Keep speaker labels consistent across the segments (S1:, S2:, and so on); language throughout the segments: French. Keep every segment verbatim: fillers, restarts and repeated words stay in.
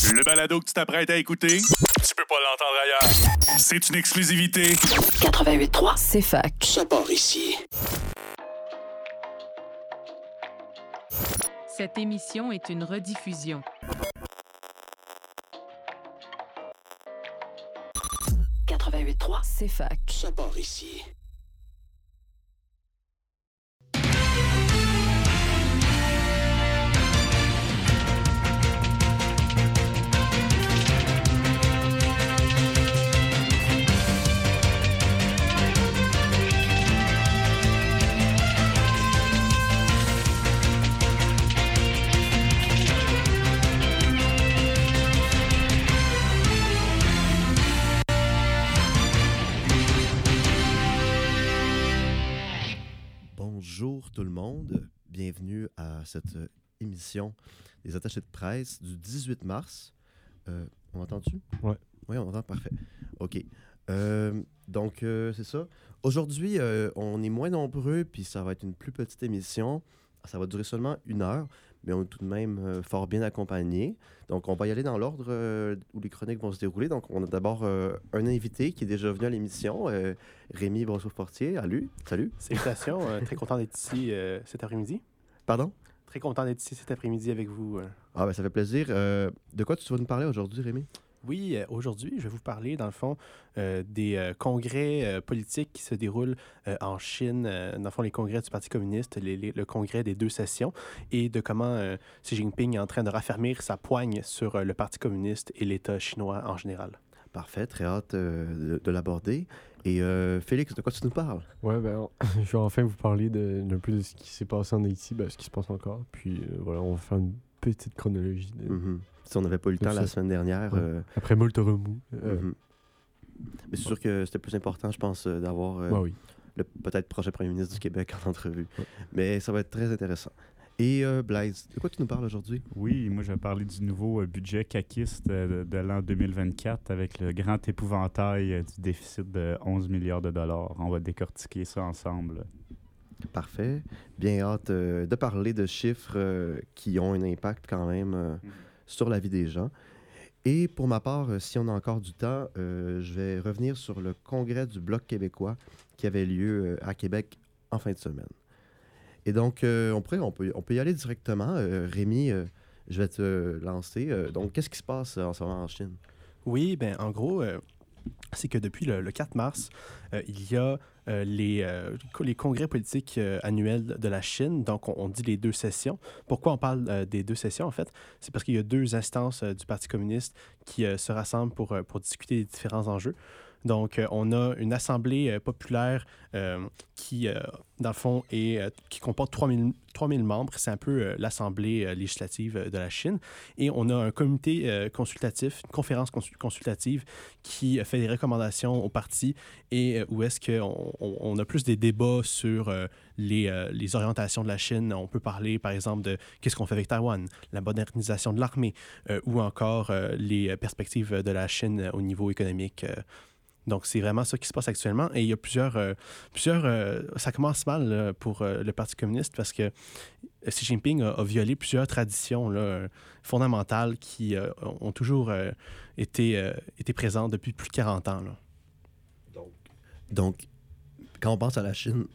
S1: Le balado que tu t'apprêtes à écouter, tu peux pas l'entendre ailleurs. C'est une exclusivité.
S2: quatre-vingt-huit trois,
S3: c'est fac.
S2: Ça part ici.
S4: Cette émission est une rediffusion.
S2: quatre-vingt-huit trois,
S3: c'est fac.
S2: Ça part ici.
S5: Bonjour tout le monde, bienvenue à cette émission des attachés de presse du dix-huit mars. Euh, on entend-tu?
S6: Ouais.
S5: Oui, on entend, parfait. OK. Euh, donc, euh, c'est ça. Aujourd'hui, euh, on est moins nombreux, puis ça va être une plus petite émission. Ça va durer seulement une heure, mais on est tout de même euh, fort bien accompagnés. Donc, on va y aller dans l'ordre euh, où les chroniques vont se dérouler. Donc, on a d'abord euh, un invité qui est déjà venu à l'émission, euh, Rémi Brosseau-Fortier. Salut. Salut.
S6: Salutations. euh, très content d'être ici euh, cet après-midi.
S5: Pardon?
S6: Très content d'être ici cet après-midi avec vous. euh.
S5: Ah ben ça fait plaisir. Euh, de quoi tu vas nous parler aujourd'hui, Rémi?
S6: Oui, euh, aujourd'hui, je vais vous parler, dans le fond, euh, des euh, congrès euh, politiques qui se déroulent euh, en Chine. Euh, dans le fond, les congrès du Parti communiste, les, les, le congrès des deux sessions, et de comment euh, Xi Jinping est en train de raffermir sa poigne sur euh, le Parti communiste et l'État chinois en général.
S5: Parfait, très hâte euh, de, de l'aborder. Et euh, Félix, de quoi tu nous parles?
S7: Ouais, ben, je vais enfin vous parler de, d'un peu de ce qui s'est passé en Haïti, ben, ce qui se passe encore. Puis euh, voilà, on va faire une petite chronologie. De...
S5: Mm-hmm. Si on n'avait pas eu le temps
S7: ça.
S5: la semaine dernière.
S7: Ouais.
S5: Euh...
S7: Après moult remous. Euh...
S5: Mm-hmm. Mais c'est sûr que c'était plus important, je pense, euh, d'avoir euh,
S7: ouais, oui.
S5: le peut-être prochain premier ministre du Québec en entrevue.
S7: Ouais.
S5: Mais ça va être très intéressant. Et euh, Blaise, de quoi tu nous parles aujourd'hui?
S8: Oui, moi je vais parler du nouveau euh, budget caquiste euh, de, de l'an deux mille vingt-quatre avec le grand épouvantail euh, du déficit de onze milliards de dollars. On va décortiquer ça ensemble.
S5: Parfait. Bien hâte euh, de parler de chiffres euh, qui ont un impact quand même euh, mm-hmm. sur la vie des gens. Et pour ma part, euh, si on a encore du temps, euh, je vais revenir sur le congrès du Bloc québécois qui avait lieu euh, à Québec en fin de semaine. Et donc, euh, on, pourrait, on, peut, on peut y aller directement. Euh, Rémi, euh, je vais te lancer. Euh, donc, qu'est-ce qui se passe en ce moment en Chine?
S6: Oui, bien, en gros, euh, c'est que depuis le, le quatre mars, euh, il y a euh, les, euh, les congrès politiques euh, annuels de la Chine. Donc, on, on dit les deux sessions. Pourquoi on parle euh, des deux sessions, en fait? C'est parce qu'il y a deux instances euh, du Parti communiste qui euh, se rassemblent pour, euh, pour discuter des différents enjeux. Donc, euh, on a une assemblée euh, populaire euh, qui, euh, dans le fond, est, euh, qui comporte trois mille membres. C'est un peu euh, l'assemblée euh, législative euh, de la Chine. Et on a un comité euh, consultatif, une conférence cons- consultative qui euh, fait des recommandations au parti et euh, où est-ce qu'on on, on a plus des débats sur euh, les, euh, les orientations de la Chine. On peut parler, par exemple, de qu'est-ce qu'on fait avec Taïwan, la modernisation de l'armée euh, ou encore euh, les perspectives de la Chine au niveau économique. Euh, Donc, c'est vraiment ça qui se passe actuellement. Et il y a plusieurs... Euh, plusieurs euh, ça commence mal là, pour euh, le Parti communiste parce que Xi Jinping a, a violé plusieurs traditions là, fondamentales qui euh, ont toujours euh, été, euh, été présentes depuis plus de quarante ans. Là.
S5: Donc, donc, quand on pense à la Chine,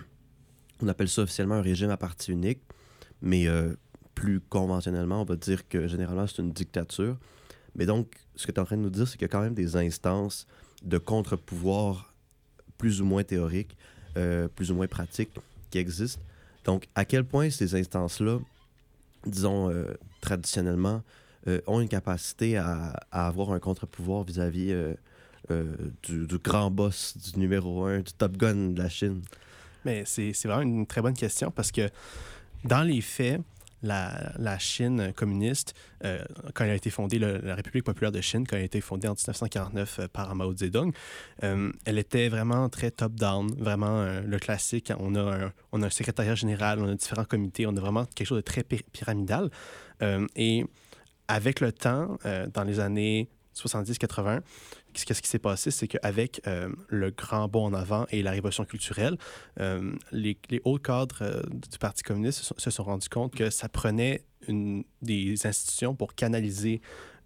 S5: on appelle ça officiellement un régime à parti unique, mais euh, plus conventionnellement, on va dire que généralement, c'est une dictature. Mais donc, ce que tu es en train de nous dire, c'est qu'il y a quand même des instances de contre-pouvoir plus ou moins théoriques, euh, plus ou moins pratiques qui existent. Donc, à quel point ces instances-là, disons, euh, traditionnellement, euh, ont une capacité à, à avoir un contre-pouvoir vis-à-vis euh, euh, du, du grand boss, du numéro un, du Top Gun de la Chine?
S6: Mais c'est, c'est vraiment une très bonne question parce que, dans les faits, La, la Chine communiste, euh, quand elle a été fondée, le, la République populaire de Chine, quand elle a été fondée en dix-neuf cent quarante-neuf euh, par Mao Zedong, euh, elle était vraiment très top-down, vraiment euh, le classique. On a, un, on a un secrétariat général, on a différents comités, on a vraiment quelque chose de très py- pyramidal. Euh, et avec le temps, euh, dans les années soixante-dix quatre-vingts, qu'est-ce qui s'est passé? C'est qu'avec euh, le grand bond en avant et la révolution culturelle, euh, les, les hauts cadres euh, du Parti communiste se sont, se sont rendus compte que ça prenait une, des institutions pour canaliser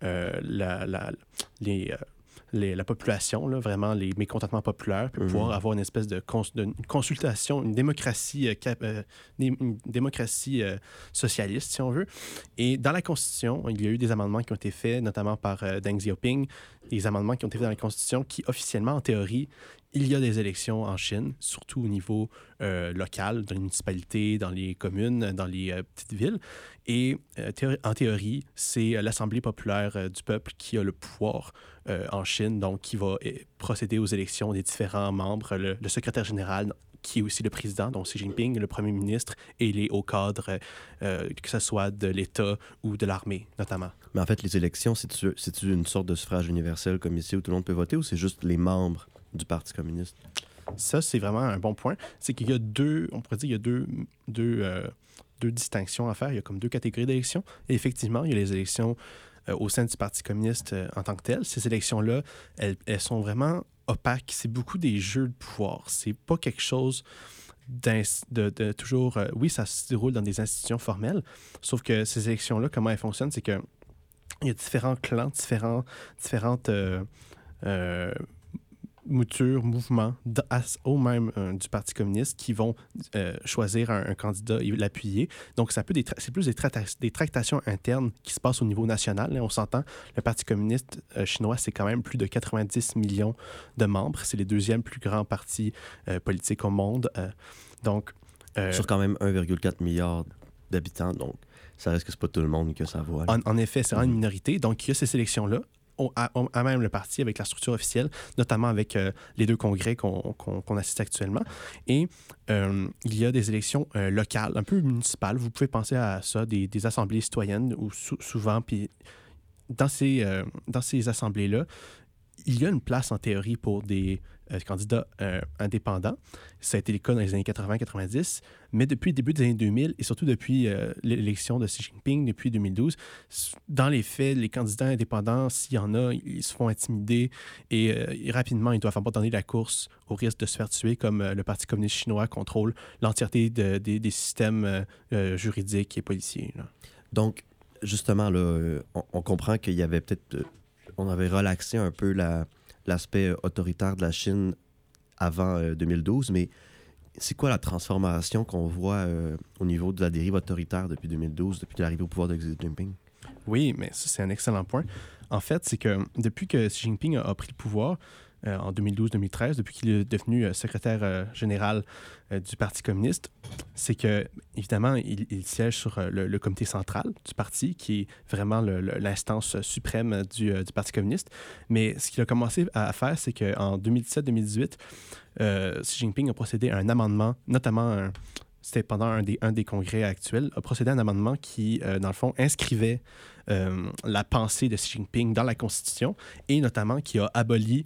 S6: euh, la, la, les... Euh, Les, la population, là, vraiment les mécontentements populaires, puis pouvoir
S5: Mhm.
S6: avoir une espèce de, cons, de une consultation, une démocratie, euh, cap, euh, une démocratie euh, socialiste, si on veut. Et dans la Constitution, il y a eu des amendements qui ont été faits, notamment par euh, Deng Xiaoping, des amendements qui ont été faits dans la Constitution qui, officiellement, en théorie, il y a des élections en Chine, surtout au niveau euh, local, dans les municipalités, dans les communes, dans les euh, petites villes. Et euh, théor- en théorie, c'est euh, l'Assemblée populaire euh, du peuple qui a le pouvoir euh, en Chine, donc qui va euh, procéder aux élections des différents membres, le, le secrétaire général qui est aussi le président, donc Xi Jinping, le premier ministre et les hauts cadres, euh, que ce soit de l'État ou de l'armée, notamment.
S5: Mais en fait, les élections, c'est-tu, c'est-tu une sorte de suffrage universel comme ici où tout le monde peut voter ou c'est juste les membres du Parti communiste?
S6: Ça, c'est vraiment un bon point. C'est qu'il y a deux, on pourrait dire, il y a deux, deux, euh, deux distinctions à faire. Il y a comme deux catégories d'élections. Et effectivement, il y a les élections euh, au sein du Parti communiste euh, en tant que tel. Ces élections-là, elles, elles sont vraiment opaques. C'est beaucoup des jeux de pouvoir. C'est pas quelque chose de, de toujours... Euh, oui, ça se déroule dans des institutions formelles, sauf que ces élections-là, comment elles fonctionnent, c'est que il y a différents clans, différents, différentes... Euh, euh, moutures, mouvements d- as- au même euh, du Parti communiste qui vont euh, choisir un, un candidat et l'appuyer. Donc, ça peut des tra- c'est plus des, trata- des tractations internes qui se passent au niveau national. Là, on s'entend, le Parti communiste euh, chinois, c'est quand même plus de quatre-vingt-dix millions de membres. C'est le deuxième plus grand parti euh, politique au monde. Euh, donc... Euh,
S5: Sur quand même un virgule quatre milliard d'habitants, donc ça reste que c'est pas tout le monde que ça voit.
S6: en, en effet, c'est vraiment une minorité. Donc, il y a ces sélections-là. À, à même le parti avec la structure officielle, notamment avec euh, les deux congrès qu'on, qu'on, qu'on assiste actuellement. Et euh, il y a des élections euh, locales, un peu municipales. Vous pouvez penser à ça, des, des assemblées citoyennes, où sou- souvent, puis dans ces, euh, dans ces assemblées-là, il y a une place en théorie pour des euh, candidats euh, indépendants. Ça a été le cas dans les années quatre-vingts quatre-vingt-dix, mais depuis le début des années deux mille et surtout depuis euh, l'élection de Xi Jinping, depuis deux mille douze, dans les faits, les candidats indépendants, s'il y en a, ils se font intimider et, euh, et rapidement, ils doivent abandonner la course au risque de se faire tuer, comme euh, le Parti communiste chinois contrôle l'entièreté de, de, des systèmes euh, euh, juridiques et policiers. Là.
S5: Donc, justement, là, euh, on, on comprend qu'il y avait peut-être... Euh, on avait relaxé un peu la, l'aspect autoritaire de la Chine avant euh, deux mille douze, mais c'est quoi la transformation qu'on voit euh, au niveau de la dérive autoritaire depuis deux mille douze, depuis l'arrivée au pouvoir de Xi Jinping?
S6: Oui, mais ça, c'est un excellent point. En fait, c'est que depuis que Xi Jinping a, a pris le pouvoir, euh, en deux mille douze deux mille treize, depuis qu'il est devenu euh, secrétaire euh, général euh, du Parti communiste, c'est que, évidemment, il, il siège sur euh, le, le comité central du parti, qui est vraiment le, le, l'instance suprême du, euh, du Parti communiste. Mais ce qu'il a commencé à, à faire, c'est qu'en deux mille dix-sept deux mille dix-huit, euh, Xi Jinping a procédé à un amendement, notamment un, c'était pendant un des, un des congrès actuels, a procédé à un amendement qui, euh, dans le fond, inscrivait euh, la pensée de Xi Jinping dans la Constitution et notamment qui a aboli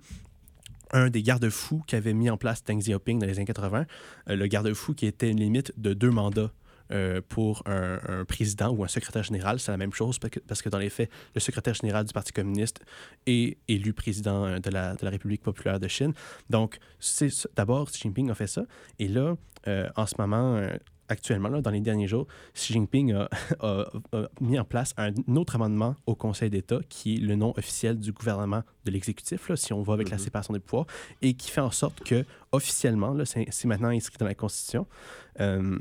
S6: un des garde-fous qu'avait mis en place Deng Xiaoping dans les années quatre-vingts, euh, le garde-fou qui était une limite de deux mandats euh, pour un, un président ou un secrétaire général. C'est la même chose parce que, parce que dans les faits, le secrétaire général du Parti communiste est élu président de la, de la République populaire de Chine. Donc, c'est, d'abord, Xi Jinping a fait ça. Et là, euh, en ce moment... Euh, actuellement, là, dans les derniers jours, Xi Jinping a, a, a mis en place un autre amendement au Conseil d'État qui est le nom officiel du gouvernement de l'exécutif, là, si on va avec mm-hmm. la séparation des pouvoirs, et qui fait en sorte que, officiellement, là, c'est, c'est maintenant inscrit dans la Constitution, euh,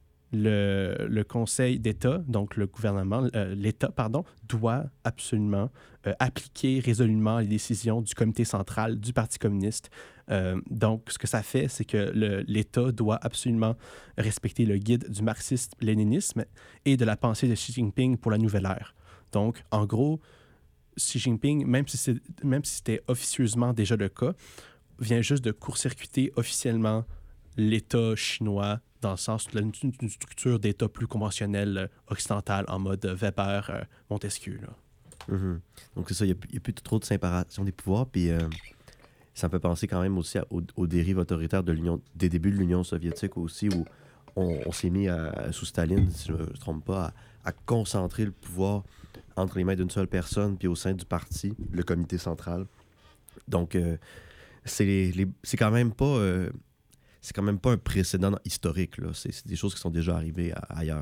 S6: le, le Conseil d'État, donc le gouvernement, euh, l'État, pardon, doit absolument euh, appliquer résolument les décisions du comité central du Parti communiste. Euh, donc, ce que ça fait, c'est que le, l'État doit absolument respecter le guide du marxisme-léninisme et de la pensée de Xi Jinping pour la nouvelle ère. Donc, en gros, Xi Jinping, même si, c'est, même si c'était officieusement déjà le cas, vient juste de court-circuiter officiellement l'État chinois dans le sens d'une une structure d'État plus conventionnelle occidentale en mode Weber, euh, Montesquieu. Là.
S5: Mm-hmm. Donc, c'est ça, il n'y a, a plus trop de séparation des pouvoirs, puis... Euh... Ça me fait penser quand même aussi à, aux, aux dérives autoritaires de l'Union, des débuts de l'Union soviétique aussi, où on, on s'est mis à, sous Staline, si je ne me trompe pas, à, à concentrer le pouvoir entre les mains d'une seule personne, puis au sein du parti, le comité central. Donc, euh, c'est, les, les, c'est quand même pas euh, c'est quand même pas un précédent historique, là. C'est, c'est des choses qui sont déjà arrivées à, ailleurs.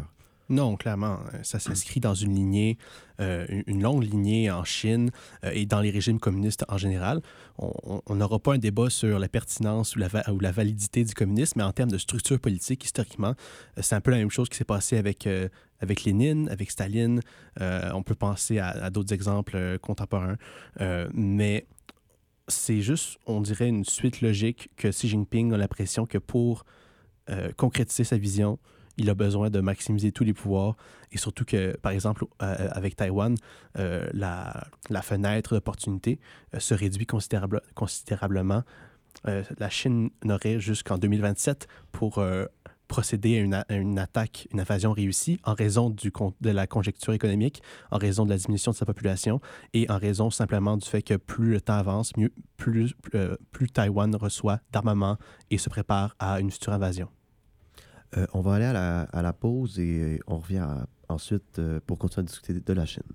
S6: Non, clairement. Ça s'inscrit dans une lignée, euh, une longue lignée en Chine euh, et dans les régimes communistes en général. On n'aura pas un débat sur la pertinence ou la, va- ou la validité du communisme, mais en termes de structure politique, historiquement, euh, c'est un peu la même chose qui s'est passé avec, euh, avec Lénine, avec Staline. Euh, on peut penser à, à d'autres exemples euh, contemporains. Euh, mais c'est juste, on dirait, une suite logique que Xi Jinping a l'impression que pour euh, concrétiser sa vision, il a besoin de maximiser tous les pouvoirs et surtout que, par exemple, euh, avec Taïwan, euh, la, la fenêtre d'opportunité euh, se réduit considérable, considérablement. Euh, la Chine n'aurait jusqu'en deux mille vingt-sept pour euh, procéder à une, à une attaque, une invasion réussie en raison du, de la conjoncture économique, en raison de la diminution de sa population et en raison simplement du fait que plus le temps avance, mieux, plus, euh, plus Taïwan reçoit d'armement et se prépare à une future invasion.
S5: Euh, on va aller à la, à la pause et on revient à- ensuite euh, pour continuer à discuter de la Chine.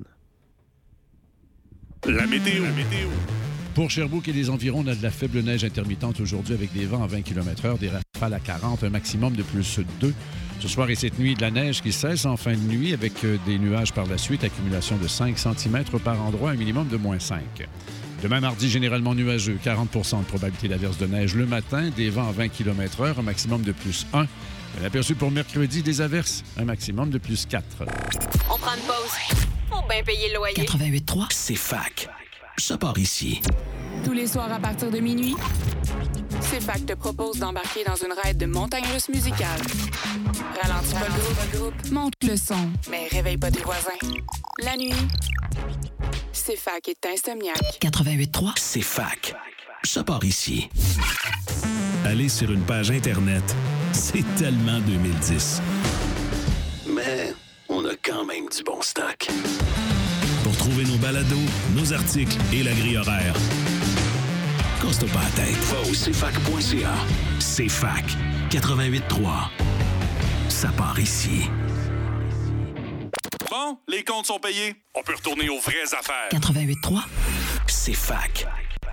S1: La météo. La météo.
S3: Pour Sherbrooke et les environs, on a de la faible neige intermittente aujourd'hui avec des vents à vingt kilomètres heure, des rafales à quarante, un maximum de plus deux. Ce soir et cette nuit, de la neige qui cesse en fin de nuit avec euh, des nuages par la suite, accumulation de cinq centimètres par endroit, un minimum de moins cinq. Demain mardi, généralement nuageux, quarante pour cent de probabilité d'averse de neige le matin, des vents à vingt kilomètres heure, un maximum de plus un. L'aperçu pour mercredi, des averses, un maximum de plus quatre.
S9: On prend une pause. Faut bien payer le loyer.
S2: quatre-vingt-huit trois, c'est fac. Ça part ici.
S10: Tous les soirs à partir de minuit, C F A C te propose d'embarquer dans une raide de montagne russe musicale. Ralentis pas le groupe, le groupe, monte le son, mais réveille pas tes voisins. La nuit, C F A C est insomniaque.
S2: quatre-vingt-huit trois, c'est fac. Ça part ici. Aller sur une page Internet, c'est tellement deux mille dix. Mais on a quand même du bon stock. Pour trouver nos balados, nos articles et la grille horaire, casse-toi pas la tête. Va au c f a c point c a. C F A C quatre-vingt-huit trois. Ça part ici.
S1: Bon, les comptes sont payés. On peut retourner aux vraies affaires.
S2: quatre-vingt-huit trois, c'est fac.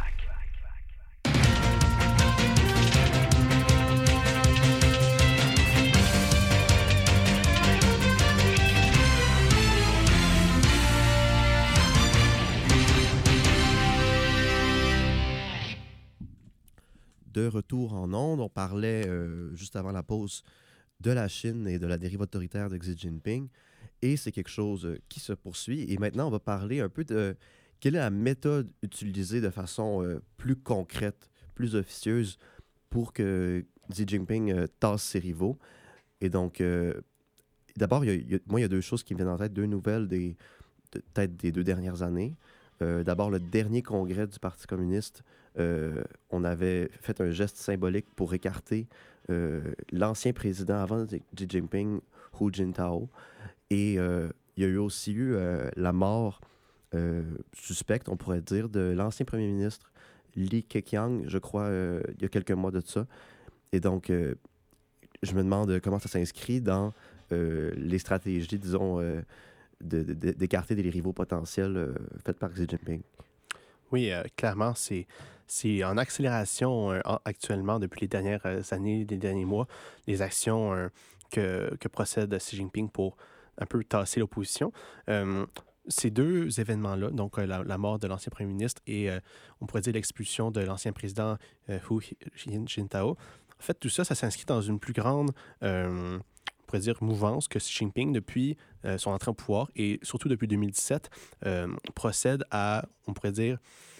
S5: De retour en ondes, on parlait euh, juste avant la pause de la Chine et de la dérive autoritaire de Xi Jinping. Et c'est quelque chose euh, qui se poursuit. Et maintenant, on va parler un peu de quelle est la méthode utilisée de façon euh, plus concrète, plus officieuse pour que Xi Jinping euh, tasse ses rivaux. Et donc, euh, d'abord, il y a- il y a- moi, il y a deux choses qui me viennent en tête, deux nouvelles des, de- peut-être des deux dernières années. Euh, d'abord, le dernier congrès du Parti communiste, euh, on avait fait un geste symbolique pour écarter euh, l'ancien président avant Xi Jinping, Hu Jintao. Et euh, il y a eu aussi eu euh, la mort euh, suspecte, on pourrait dire, de l'ancien premier ministre Li Keqiang, je crois, euh, il y a quelques mois de ça. Et donc, euh, je me demande comment ça s'inscrit dans euh, les stratégies, disons, euh, de- de- d'écarter des rivaux potentiels euh, faites par Xi Jinping.
S6: Oui, euh, clairement, c'est, c'est en accélération euh, en- actuellement depuis les dernières euh, années, les derniers mois, les actions euh, que, que procède Xi Jinping pour un peu tasser l'opposition. Euh, ces deux événements-là, donc euh, la, la mort de l'ancien premier ministre et euh, on pourrait dire l'expulsion de l'ancien président euh, Hu Jintao, en fait, tout ça, ça s'inscrit dans une plus grande, euh, on pourrait dire, mouvance que Xi Jinping, depuis euh, son entrée au pouvoir et surtout depuis deux mille dix-sept, euh, procède à, on pourrait dire,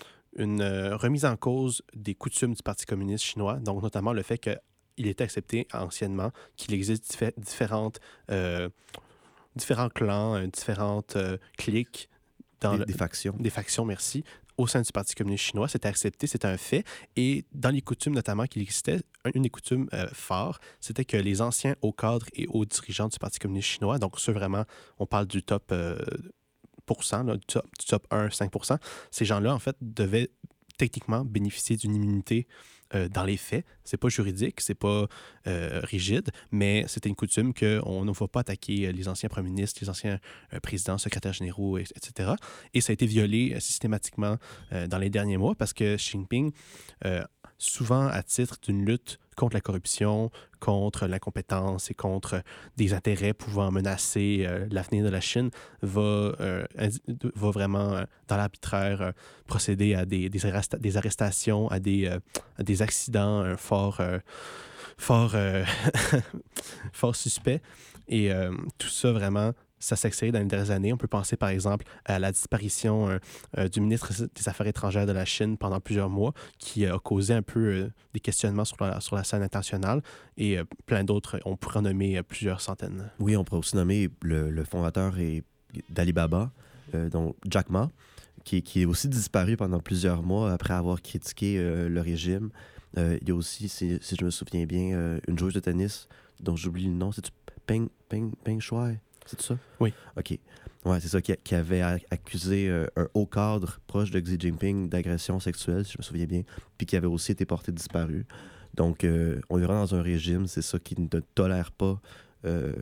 S6: une euh, remise en cause des coutumes du Parti communiste chinois, donc notamment le fait qu'il était accepté anciennement, qu'il existe diffé- différentes, euh, différents clans, euh, différentes euh, cliques dans
S5: Des,
S6: le-
S5: des factions.
S6: des factions, merci, au sein du Parti communiste chinois. C'était accepté, c'était un fait. Et dans les coutumes notamment qu'il existait, une des coutumes euh, phares, c'était que les anciens hauts cadres et hauts dirigeants du Parti communiste chinois, donc ceux vraiment, on parle du top euh, pourcent, là, du, top, du top un à cinq pour cent, ces gens-là, en fait, devaient techniquement bénéficier d'une immunité euh, dans les faits. C'est pas juridique, c'est pas euh, rigide, mais c'était une coutume qu'on ne va pas attaquer les anciens premiers ministres, les anciens euh, présidents, secrétaires généraux, et cetera. Et ça a été violé euh, systématiquement euh, dans les derniers mois parce que Xi Jinping, euh, souvent à titre d'une lutte contre la corruption, contre l'incompétence et contre des intérêts pouvant menacer euh, l'avenir de la Chine, va, euh, va vraiment, euh, dans l'arbitraire, euh, procéder à des, des, arresta- des arrestations, à des, euh, à des accidents euh, fort, euh, fort, euh, fort suspects. Et euh, tout ça, vraiment, ça s'est accéléré dans les dernières années. On peut penser, par exemple, à la disparition euh, euh, du ministre des Affaires étrangères de la Chine pendant plusieurs mois, qui a causé un peu euh, des questionnements sur la, sur la scène internationale, et euh, plein d'autres. On pourrait en nommer euh, plusieurs centaines.
S5: Oui, on pourrait aussi nommer le, le fondateur et, d'Alibaba, euh, donc Jack Ma, qui, qui est aussi disparu pendant plusieurs mois après avoir critiqué euh, le régime. Euh, il y a aussi, si, si je me souviens bien, euh, une joueuse de tennis dont j'oublie le nom. C'est-tu Peng, Peng, Peng Shuai? C'est ça?
S6: Oui.
S5: OK. Ouais, c'est ça, qui, qui avait accusé euh, un haut cadre proche de Xi Jinping d'agression sexuelle, si je me souviens bien, puis qui avait aussi été porté disparu. Donc, euh, on est vraiment dans un régime, c'est ça, qui ne tolère pas euh,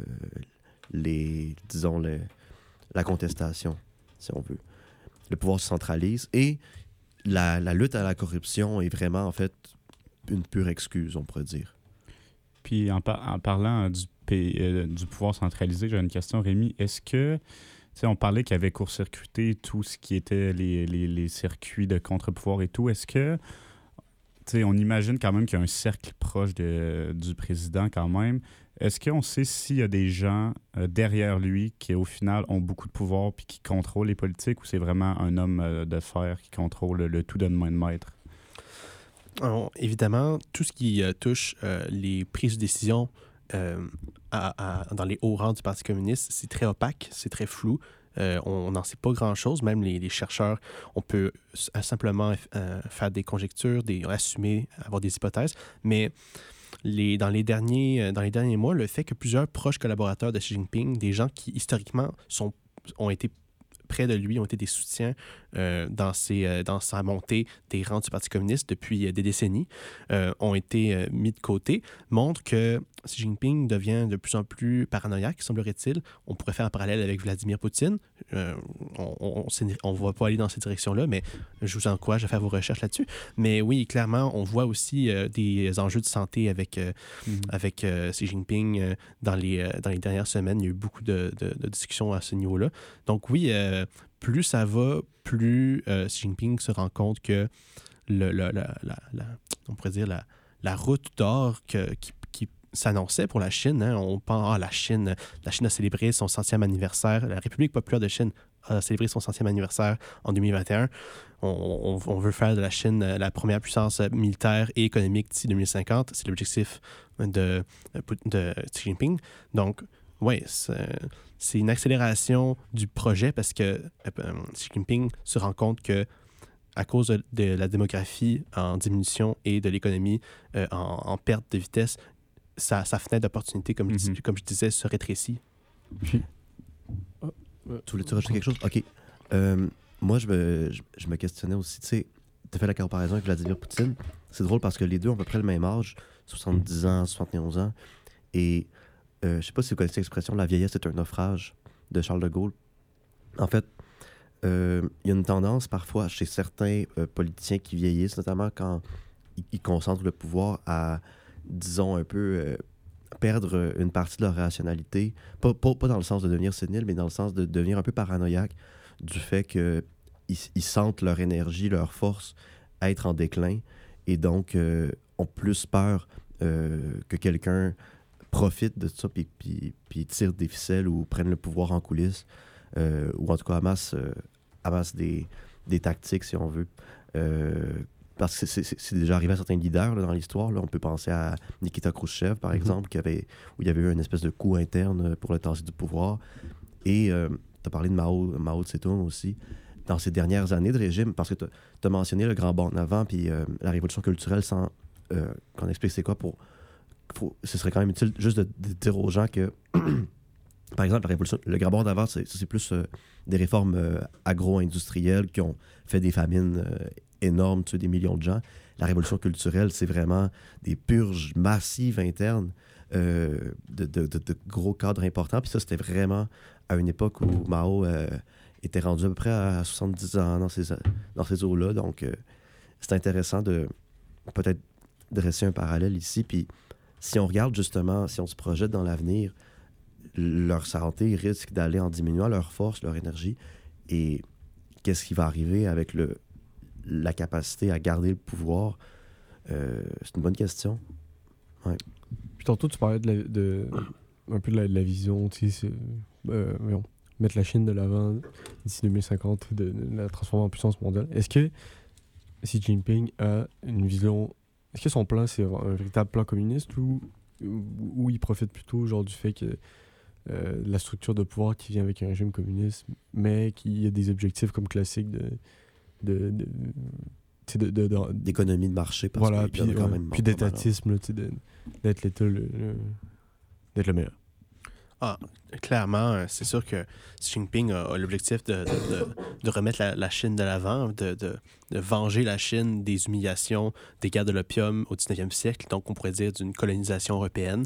S5: les, disons, les, la contestation, si on veut. Le pouvoir se centralise et la, la lutte à la corruption est vraiment, en fait, une pure excuse, on pourrait dire.
S8: Puis en, par- en parlant du, pays, euh, du pouvoir centralisé, j'ai une question, Rémi. Est-ce que, tu sais, on parlait qu'il y avait court-circuité tout ce qui était les, les, les circuits de contre-pouvoir et tout. Est-ce que, tu sais, on imagine quand même qu'il y a un cercle proche de, du président quand même. Est-ce qu'on sait s'il y a des gens euh, derrière lui qui, au final, ont beaucoup de pouvoir puis qui contrôlent les politiques, ou c'est vraiment un homme euh, de fer qui contrôle le, le tout d'une main de maître?
S6: Alors, évidemment, tout ce qui euh, touche euh, les prises de décision euh, à, à, dans les hauts rangs du Parti communiste, c'est très opaque, c'est très flou. Euh, on n'en sait pas grand-chose. Même les, les chercheurs, on peut s- simplement euh, faire des conjectures, des, assumer, avoir des hypothèses. Mais les, dans, les derniers, dans les derniers mois, le fait que plusieurs proches collaborateurs de Xi Jinping, des gens qui historiquement sont, ont été près de lui, ont été des soutiens euh, dans, ses, euh, dans sa montée des rangs du Parti communiste depuis euh, des décennies, euh, ont été euh, mis de côté, montre que Xi Jinping devient de plus en plus paranoïaque, semblerait-il. On pourrait faire un parallèle avec Vladimir Poutine. Euh, on ne va pas aller dans cette direction-là, mais je vous encourage à faire vos recherches là-dessus. Mais oui, clairement, on voit aussi euh, des enjeux de santé avec, euh, mm-hmm. avec euh, Xi Jinping euh, dans, les, euh, dans les dernières semaines. Il y a eu beaucoup de, de, de discussions à ce niveau-là. Donc oui, euh, plus ça va, plus euh, Xi Jinping se rend compte que le, le, la, la, la, on pourrait dire la, la route d'or que, qui, qui s'annonçait pour la Chine. Hein. On pense, ah, la Chine, la Chine a célébré son centième anniversaire. La République populaire de Chine a célébré son centième anniversaire en deux mille vingt et un. On, on, on veut faire de la Chine la première puissance militaire et économique d'ici deux mille cinquante. C'est l'objectif de, de Xi Jinping. Donc, oui, c'est, c'est une accélération du projet parce que euh, Xi Jinping se rend compte que à cause de, de la démographie en diminution et de l'économie euh, en, en perte de vitesse, sa, sa fenêtre d'opportunité, comme, mm-hmm. je, comme je disais, se rétrécit.
S5: Puis, oh, tu voulais-tu rajouter quelque chose? OK. Euh, moi, je me, je, je me questionnais aussi, tu sais, tu as fait la comparaison avec Vladimir Poutine. C'est drôle parce que les deux ont à peu près le même âge, soixante-dix ans, soixante et onze ans. Et euh, je ne sais pas si vous connaissez l'expression « la vieillesse est un naufrage » de Charles de Gaulle. En fait, il euh, y a une tendance parfois chez certains euh, politiciens qui vieillissent, notamment quand ils, ils concentrent le pouvoir à, disons, un peu euh, perdre une partie de leur rationalité. Pas, pas, pas dans le sens de devenir sénile, mais dans le sens de devenir un peu paranoïaque du fait qu'ils ils sentent leur énergie, leur force être en déclin et donc euh, ont plus peur euh, que quelqu'un profite de ça puis, puis, puis tire des ficelles ou prenne le pouvoir en coulisses. Euh, ou en tout cas amasse, euh, amasse des, des tactiques, si on veut. Euh, parce que c'est, c'est, c'est déjà arrivé à certains leaders là, dans l'histoire. Là. On peut penser à Nikita Khrouchtchev, par mm-hmm. exemple, qui avait, où il y avait eu une espèce de coup interne pour le tasser du pouvoir. Et euh, tu as parlé de Mao, Mao Tse-tung aussi. Dans ces dernières années de régime, parce que tu as mentionné le grand bond en avant puis euh, la révolution culturelle sans euh, qu'on explique c'est quoi pour... Faut, ce serait quand même utile juste de, de dire aux gens que... Par exemple, la révolution, le grand bond d'avant, c'est, c'est plus euh, des réformes euh, agro-industrielles qui ont fait des famines euh, énormes, tué des millions de gens. La révolution culturelle, c'est vraiment des purges massives internes euh, de, de, de, de gros cadres importants. Puis ça, c'était vraiment à une époque où Mao euh, était rendu à peu près à soixante-dix ans dans ces, dans ces eaux-là. Donc, euh, c'est intéressant de peut-être dresser un parallèle ici. Puis si on regarde justement, si on se projette dans l'avenir, leur santé risque d'aller en diminuant leur force, leur énergie. Et qu'est-ce qui va arriver avec le, la capacité à garder le pouvoir? Euh, c'est une bonne question. Ouais.
S7: Puis tantôt, tu parlais de, la, de un peu de la, de la vision, tu sais, euh, voyons, mettre la Chine de l'avant d'ici deux mille cinquante, de, de la transformer en puissance mondiale. Est-ce que Xi Jinping a une vision... Est-ce que son plan, c'est un véritable plan communiste ou, ou, ou il profite plutôt genre, du fait que euh, la structure de pouvoir qui vient avec un régime communiste, mais qui a des objectifs comme classiques de... de, de De, de, de,
S5: d'économie de marché parce
S7: voilà,
S5: puis,
S7: puis,
S5: quand
S7: ouais,
S5: même
S7: puis d'étatisme, là, de, d'être l'État, le, le, d'être le meilleur.
S6: Ah, clairement, c'est sûr que Xi Jinping a, a l'objectif de, de, de, de remettre la, la Chine de l'avant, de, de, de venger la Chine des humiliations, des guerres de l'opium au dix-neuvième siècle, donc on pourrait dire d'une colonisation européenne.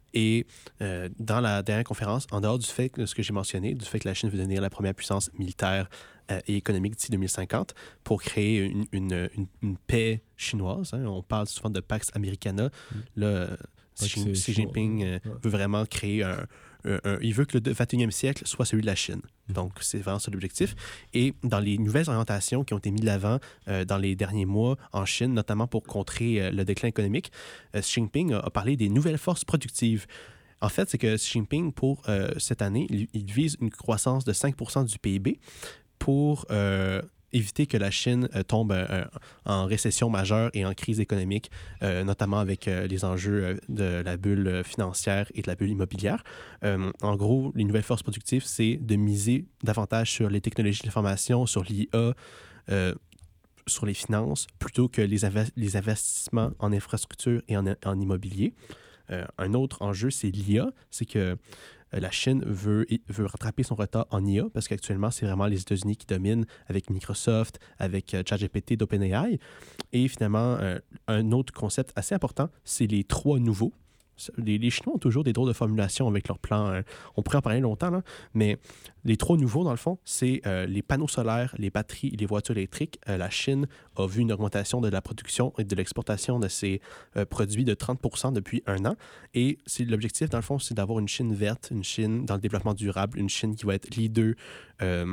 S6: Et euh, dans la dernière conférence, en dehors du fait que ce que j'ai mentionné, du fait que la Chine veut devenir la première puissance militaire euh, et économique d'ici deux mille cinquante pour créer une, une, une, une paix chinoise, hein, on parle souvent de Pax Americana. Mm. Là, Xi, Xi Jinping euh, ouais. veut vraiment créer un, un, un... Il veut que le vingt et unième siècle soit celui de la Chine. Mm. Donc, c'est vraiment ça l'objectif. Et dans les nouvelles orientations qui ont été mises de l'avant euh, dans les derniers mois en Chine, notamment pour contrer euh, le déclin économique, euh, Xi Jinping a, a parlé des nouvelles forces productives. En fait, c'est que Xi Jinping, pour euh, cette année, il, il vise une croissance de cinq pour cent du P I B pour... Euh, éviter que la Chine euh, tombe euh, en récession majeure et en crise économique, euh, notamment avec euh, les enjeux euh, de la bulle financière et de la bulle immobilière. Euh, en gros, les nouvelles forces productives, c'est de miser davantage sur les technologies de l'information, sur l'I A, euh, sur les finances, plutôt que les, inv- les investissements en infrastructure et en, en immobilier. Euh, un autre enjeu, c'est l'I A. C'est que la Chine veut, veut rattraper son retard en I A parce qu'actuellement, c'est vraiment les États-Unis qui dominent avec Microsoft, avec euh, ChatGPT d'OpenAI. Et finalement, euh, un autre concept assez important, c'est les trois nouveaux. Les, les Chinois ont toujours des drôles de formulations avec leur plan. Hein. On pourrait en parler longtemps, là, mais les trois nouveaux, dans le fond, c'est euh, les panneaux solaires, les batteries et les voitures électriques. Euh, la Chine a vu une augmentation de la production et de l'exportation de ces euh, produits de trente pour cent depuis un an. Et c'est, l'objectif, dans le fond, c'est d'avoir une Chine verte, une Chine dans le développement durable, une Chine qui va être leader euh,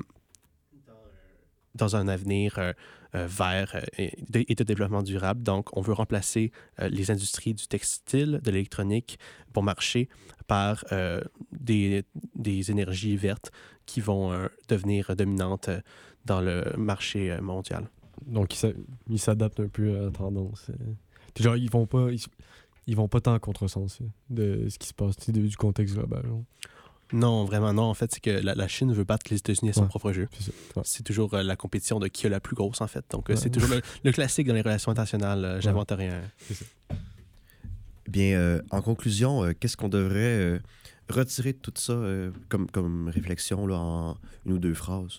S6: dans un avenir euh, euh, vert euh, et, de, et de développement durable. Donc, on veut remplacer euh, les industries du textile, de l'électronique, bon marché, par euh, des, des énergies vertes qui vont euh, devenir dominantes euh, dans le marché euh, mondial.
S7: Donc, ils s'adaptent un peu à la tendance. Genre, ils vont pas, ils, ils vont pas tant en contresens de ce qui se passe, du contexte global. Genre.
S6: Non, vraiment non. En fait, c'est que la, la Chine veut battre les États-Unis à son ouais, propre jeu. C'est, ouais. c'est toujours euh, la compétition de qui a la plus grosse, en fait. Donc, euh, ouais, c'est toujours le, le classique dans les relations internationales. Euh, j'invente ouais. rien. C'est ça.
S5: Bien, euh, en conclusion, euh, qu'est-ce qu'on devrait euh, retirer de tout ça euh, comme, comme réflexion là, en une ou deux phrases?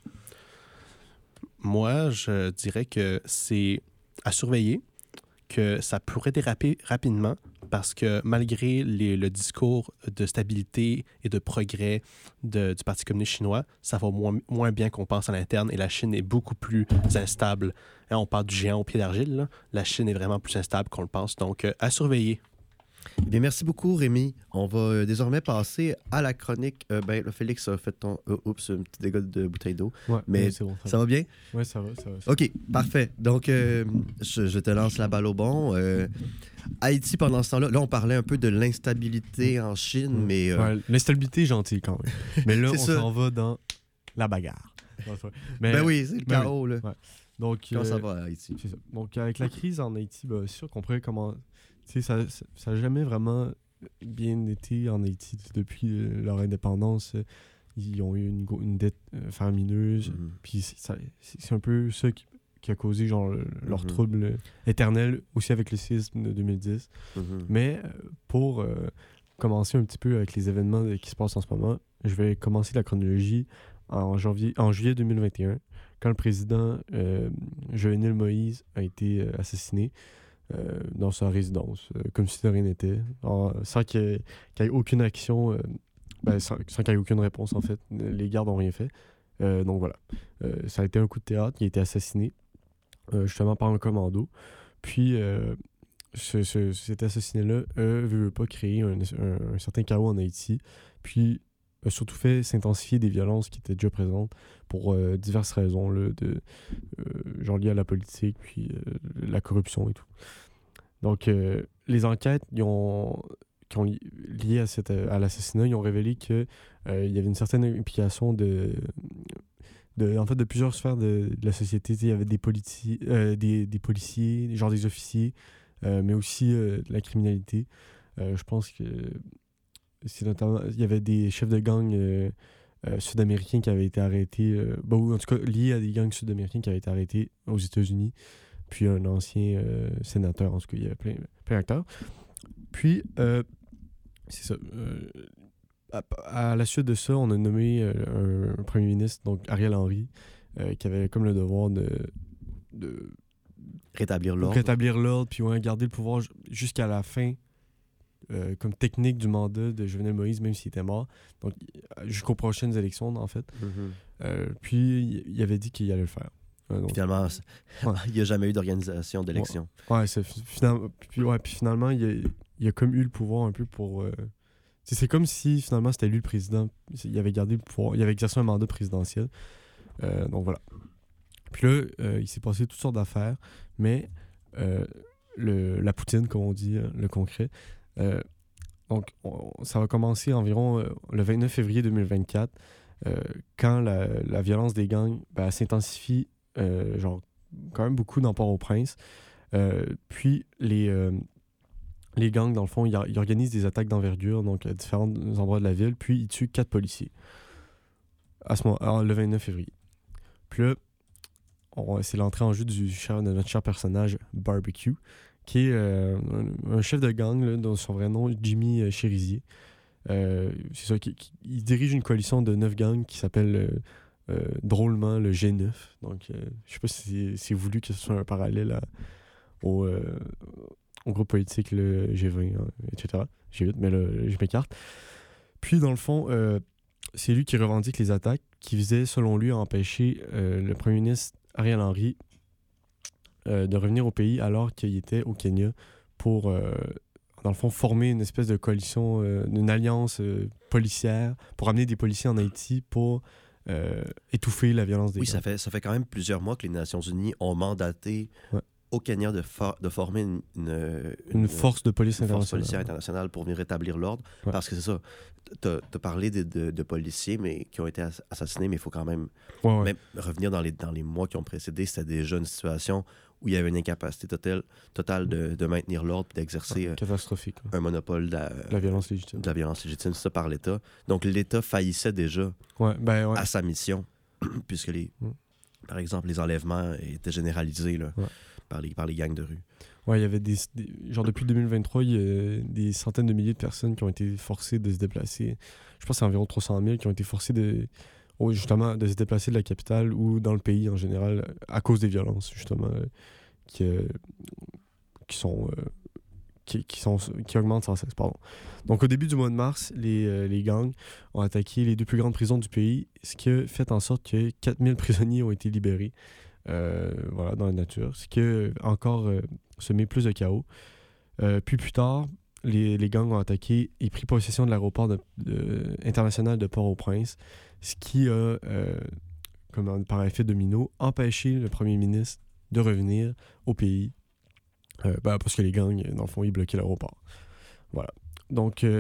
S6: Moi, je dirais que c'est à surveiller, que ça pourrait déraper rapidement parce que malgré les, le discours de stabilité et de progrès de, du Parti communiste chinois, ça va moins, moins bien qu'on pense à l'interne et la Chine est beaucoup plus instable. Hein, on parle du géant au pied d'argile, là. La Chine est vraiment plus instable qu'on le pense, donc euh, à surveiller.
S5: Eh bien, merci beaucoup, Rémi. On va euh, désormais passer à la chronique. Euh, ben, là, Félix a fait ton... Euh, oups, un petit dégât de bouteille d'eau.
S7: Ouais,
S5: mais
S7: oui, c'est bon, ça,
S5: ça va. va bien?
S7: Oui, ça va, ça va. Ça
S5: OK, parfait. Donc, euh, je, je te lance la balle au bon. Euh, Haïti, pendant ce temps-là, là, on parlait un peu de l'instabilité en Chine, mmh. mais... Euh...
S7: Ouais, l'instabilité est gentille, quand même. Mais là, on ça. s'en va dans la bagarre.
S5: Mais, ben oui, c'est le
S7: ben
S5: chaos,
S7: oui.
S5: là.
S7: Ouais. Donc,
S5: Comment
S7: euh,
S5: ça va, Haïti?
S7: C'est ça. Donc, avec la crise en Haïti, ben, c'est sûr qu'on pourrait comment... Tu sais, ça n'a jamais vraiment bien été en Haïti depuis euh, leur indépendance. Euh, ils ont eu une, une dette euh, faramineuse. Mm-hmm. Puis c'est, c'est un peu ça qui, qui a causé genre, le, leur mm-hmm. trouble éternel, aussi avec le séisme de deux mille dix. Mm-hmm. Mais euh, pour euh, commencer un petit peu avec les événements qui se passent en ce moment, je vais commencer la chronologie en, janvier, en juillet deux mille vingt et un, quand le président euh, Jovenel Moïse a été euh, assassiné. Euh, dans sa résidence, euh, comme si de rien n'était, en, sans qu'il y, ait, qu'il y ait aucune action, euh, ben, sans, sans qu'il y ait aucune réponse, en fait. Les gardes n'ont rien fait. Euh, donc voilà. Euh, ça a été un coup de théâtre. Il a été assassiné, euh, justement par un commando. Puis, euh, ce, ce, cet assassinat-là ne veut pas créer un, un, un certain chaos en Haïti, puis a surtout fait s'intensifier des violences qui étaient déjà présentes pour euh, diverses raisons, là, de, euh, genre liées à la politique, puis euh, la corruption et tout. Donc, euh, les enquêtes ils ont, qui ont li- liées à, cette, à l'assassinat, ils ont révélé qu'il euh, y avait une certaine implication de, de, en fait, de plusieurs sphères de, de la société. Il y avait des, politi- euh, des, des policiers, genre des officiers, euh, mais aussi euh, de la criminalité. Euh, je pense que c'est notamment, il y avait des chefs de gang euh, euh, sud-américains qui avaient été arrêtés, euh, bah, ou en tout cas liés à des gangs sud-américains qui avaient été arrêtés aux États-Unis, puis un ancien euh, sénateur, en tout cas, il y avait plein, plein d'acteurs. Puis, euh, c'est ça. Euh, à, à la suite de ça, on a nommé euh, un, un premier ministre, donc Ariel Henry, euh, qui avait comme le devoir de... de
S5: rétablir l'ordre.
S7: Rétablir l'ordre, puis ouais, garder le pouvoir jusqu'à la fin. Euh, comme technique du mandat de Jovenel Moïse, même s'il était mort. Donc, jusqu'aux prochaines élections, en fait.
S5: Mm-hmm.
S7: Euh, puis, il avait dit qu'il allait le faire. Euh, donc,
S5: finalement,
S7: ouais.
S5: il n'y a jamais eu d'organisation d'élection.
S7: Ouais, ouais c'est finalement, puis, ouais, puis finalement, il a, il a comme eu le pouvoir un peu pour... Euh, c'est comme si, finalement, c'était lui le président. Il avait gardé le pouvoir. Il avait exercé un mandat présidentiel. Euh, donc, voilà. Puis là, euh, il s'est passé toutes sortes d'affaires, mais euh, le, la poutine, comme on dit, le concret... Euh, donc, on, ça va commencer environ euh, le vingt-neuf février deux mille vingt-quatre, euh, quand la, la violence des gangs ben, s'intensifie, euh, genre, quand même beaucoup dans Port-au-Prince. Euh, puis, les, euh, les gangs, dans le fond, ils, ils organisent des attaques d'envergure, donc à différents endroits de la ville, puis ils tuent quatre policiers, à ce moment, alors, le vingt-neuf février. Puis là, on, c'est l'entrée en jeu du cher, de notre cher personnage, Barbecue, qui est euh, un, un chef de gang, là, dont son vrai nom est Jimmy euh, Chérizier. Euh, c'est ça, qui, qui, il dirige une coalition de neuf gangs qui s'appelle euh, euh, drôlement le G neuf. Donc, euh, je sais pas si c'est, c'est voulu que ce soit un parallèle à, au, euh, au groupe politique, le G vingt, hein, et cetera. G huit, mais là, je m'écarte. Puis, dans le fond, euh, c'est lui qui revendique les attaques qui visaient, selon lui, à empêcher euh, le premier ministre Ariel Henry Euh, de revenir au pays alors qu'il était au Kenya pour, euh, dans le fond, former une espèce de coalition, euh, une alliance euh, policière pour amener des policiers en Haïti pour euh, étouffer la violence des
S5: Oui,
S7: gangs.
S5: ça fait, ça fait quand même plusieurs mois que les Nations unies ont mandaté
S7: ouais.
S5: au Kenya de, for- de former une, une,
S7: une, une force de police
S5: une
S7: internationale.
S5: Force policière internationale pour venir rétablir l'ordre. Ouais. Parce que c'est ça, tu as parlé de, de, de policiers mais, qui ont été assassinés, mais il faut quand même,
S7: ouais, ouais.
S5: même revenir dans les, dans les mois qui ont précédé. C'était déjà une situation où il y avait une incapacité totale, totale de, de maintenir l'ordre et d'exercer
S7: ouais, catastrophique,
S5: un monopole de la,
S7: de la violence légitime.
S5: De la violence légitime, c'est ça, par l'État. Donc l'État faillissait déjà
S7: ouais, ben, ouais.
S5: à sa mission, puisque, les, mm. par exemple, les enlèvements étaient généralisés là, ouais. par, les, par les gangs de rue.
S7: Ouais, il y avait des, des... Genre, depuis deux mille vingt-trois, il y a des centaines de milliers de personnes qui ont été forcées de se déplacer. Je pense que c'est environ trois cent mille qui ont été forcées de... Oh, justement, de se déplacer de la capitale ou dans le pays en général à cause des violences, justement, euh, qui, euh, qui sont... Euh, qui, qui, sont, qui augmentent sans cesse. Pardon. Donc, au début du mois de mars, les, euh, les gangs ont attaqué les deux plus grandes prisons du pays, ce qui a fait en sorte que quatre mille prisonniers ont été libérés euh, voilà, dans la nature, ce qui a encore euh, semé plus de chaos. Euh, puis plus tard, les, les gangs ont attaqué et pris possession de l'aéroport de, de, international de Port-au-Prince, ce qui a, euh, comme par effet domino, empêché le premier ministre de revenir au pays. Euh, ben, parce que les gangs, dans le fond, ils bloquaient l'aéroport. Voilà. Donc, euh,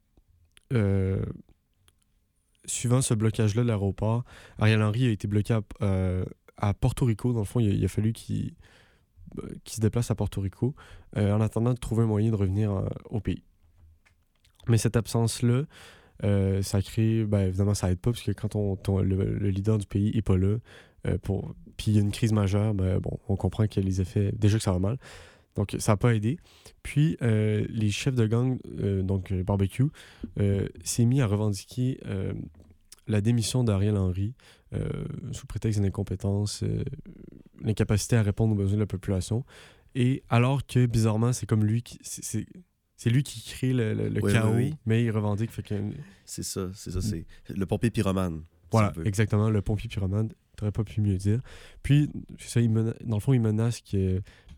S7: euh, suivant ce blocage-là de l'aéroport, Ariel Henry a été bloqué à, euh, à Porto Rico. Dans le fond, il a, il a fallu qu'il, qu'il se déplace à Porto Rico euh, en attendant de trouver un moyen de revenir euh, au pays. Mais cette absence-là, euh, ça crée... Ben, évidemment, ça aide pas, parce que quand on, ton, le, le leader du pays n'est pas là, euh, pour, puis il y a une crise majeure, ben, bon, on comprend que les effets... Déjà que ça va mal. Donc, ça n'a pas aidé. Puis, euh, les chefs de gang, euh, donc euh, Barbecue, euh, s'est mis à revendiquer euh, la démission d'Ariel Henry euh, sous prétexte d'incompétence, euh, l'incapacité à répondre aux besoins de la population. Et alors que, bizarrement, c'est comme lui qui... C'est, c'est, c'est lui qui crée le, le, le
S5: oui,
S7: chaos,
S5: oui, oui.
S7: mais il revendique... Fait que...
S5: C'est ça, c'est ça. C'est le pompier pyromane.
S7: Voilà, si exactement, le pompier pyromane. T'aurais pas pu mieux dire. Puis, ça, il mena... dans le fond, il menace que...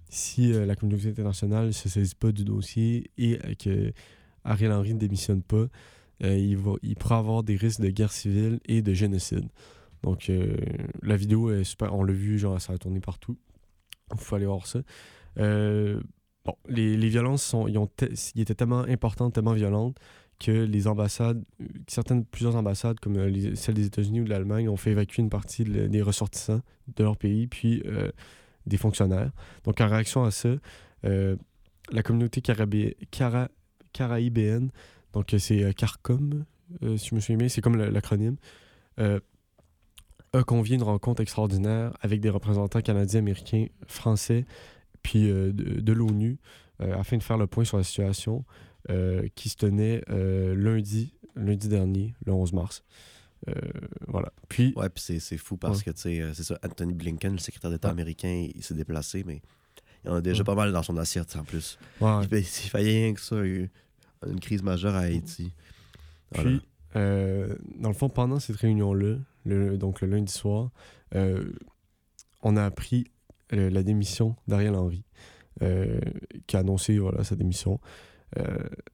S7: si euh, la communauté internationale ne se saisit pas du dossier et euh, que Ariel Henry ne démissionne pas, euh, il, va, il pourra avoir des risques de guerre civile et de génocide. Donc, euh, la vidéo est super. On l'a vu, genre, ça a tourné partout. Il faut aller voir ça. Euh, bon, les, les violences sont, ils, ont te, ils étaient tellement importantes, tellement violentes, que les ambassades, certaines, plusieurs ambassades, comme euh, les, celle des États-Unis ou de l'Allemagne, ont fait évacuer une partie de, des ressortissants de leur pays, puis euh, des fonctionnaires. Donc, en réaction à ça, euh, la communauté carabé, cara, caraïbéenne, donc c'est euh, CARICOM, euh, si je me souviens bien, c'est comme le, l'acronyme, euh, a convié une rencontre extraordinaire avec des représentants canadiens, américains, français, puis euh, de, de l'ONU, euh, afin de faire le point sur la situation. Euh, qui se tenait euh, lundi, lundi dernier, le onze mars. Euh, voilà. Puis,
S5: ouais, puis c'est, c'est fou parce
S7: ouais.
S5: que, tu sais, c'est ça, Anthony Blinken, le secrétaire d'État ouais. américain, il s'est déplacé, mais il en a déjà ouais. pas mal dans son assiette, en plus.
S7: Ouais.
S5: Il, il fallait rien que ça, il y a eu une crise majeure à Haïti.
S7: Voilà. Puis, euh, dans le fond, pendant cette réunion-là, le, donc le lundi soir, euh, on a appris euh, la démission d'Ariel Henry, euh, qui a annoncé voilà, sa démission. Euh,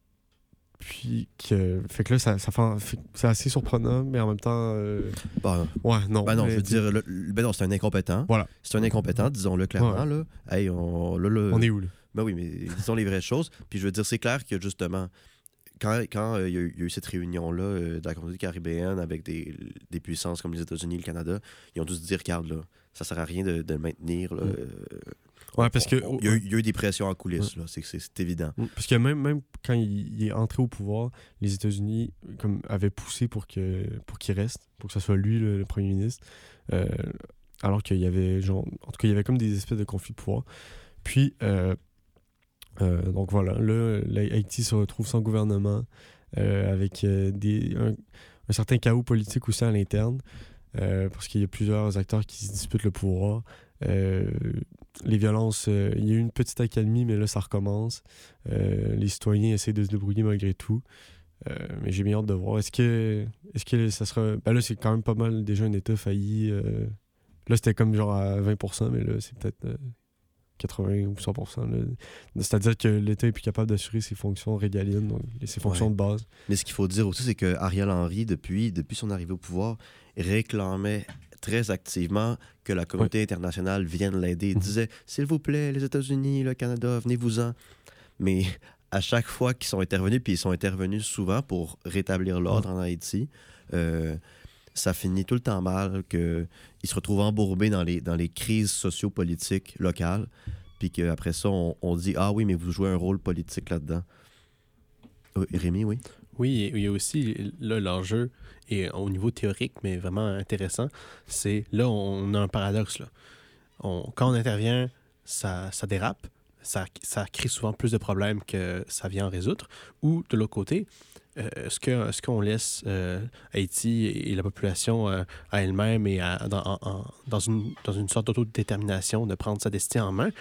S7: puis que fait que là ça, ça fait, fait c'est assez surprenant mais en même temps euh...
S5: bah,
S7: ouais non
S5: ben non
S7: mais,
S5: je veux dire le, le, ben non c'est un incompétent voilà c'est un incompétent disons-le clairement ouais. là hey on là, là,
S7: on est où là
S5: ben oui mais disons les vraies choses puis je veux dire c'est clair que justement quand quand euh, il, y a eu, il y a eu cette réunion là euh, de la communauté caribéenne avec des, des puissances comme les États-Unis et le Canada ils ont dû se dire regarde là ça sert à rien de, de le maintenir là, mm. euh,
S7: Ouais, parce que,
S5: il, y a eu, il y a eu des pressions en coulisses, ouais. là, c'est, c'est, c'est évident.
S7: Parce que même, même quand il, il est entré au pouvoir, les États-Unis comme, avaient poussé pour, que, pour qu'il reste, pour que ce soit lui le, le premier ministre, euh, alors qu'il y avait, genre, en tout cas, il y avait comme des espèces de conflits de pouvoir. Puis, euh, euh, donc voilà, là, Haïti se retrouve sans gouvernement, euh, avec euh, des, un, un certain chaos politique aussi à l'interne, euh, parce qu'il y a plusieurs acteurs qui se disputent le pouvoir. Euh, les violences, euh, il y a eu une petite accalmie, mais là, ça recommence. Euh, les citoyens essaient de se débrouiller malgré tout. Euh, mais j'ai bien hâte de voir. Est-ce que, est-ce que ça sera... Ben là, c'est quand même pas mal déjà un État failli. Euh... Là, c'était comme genre à vingt pour cent, mais là, c'est peut-être euh, quatre-vingts ou cent pour cent. Là. C'est-à-dire que l'État est plus capable d'assurer ses fonctions régaliennes, donc ses fonctions ouais. de base.
S5: Mais ce qu'il faut dire aussi, c'est que Ariel Henry, depuis, depuis son arrivée au pouvoir, réclamait très activement que la communauté oui. internationale vienne l'aider. Il disait, s'il vous plaît, les États-Unis, le Canada, venez-vous-en. Mais à chaque fois qu'ils sont intervenus, puis ils sont intervenus souvent pour rétablir l'ordre oui. en Haïti, euh, ça finit tout le temps mal, qu'ils se retrouvent embourbés dans les, dans les crises sociopolitiques locales, puis qu'après ça, on, on dit, ah oui, mais vous jouez un rôle politique là-dedans. Euh, Rémi, oui?
S6: Oui, il y a aussi là, l'enjeu, et au niveau théorique, mais vraiment intéressant, c'est là, on a un paradoxe. Là. On, quand on intervient, ça, ça dérape, ça, ça crée souvent plus de problèmes que ça vient en résoudre. Ou de l'autre côté, euh, est-ce, que, est-ce qu'on laisse euh, Haïti et la population euh, à elle-même et à, dans, en, dans, une, dans une sorte d'autodétermination de prendre sa destinée en main?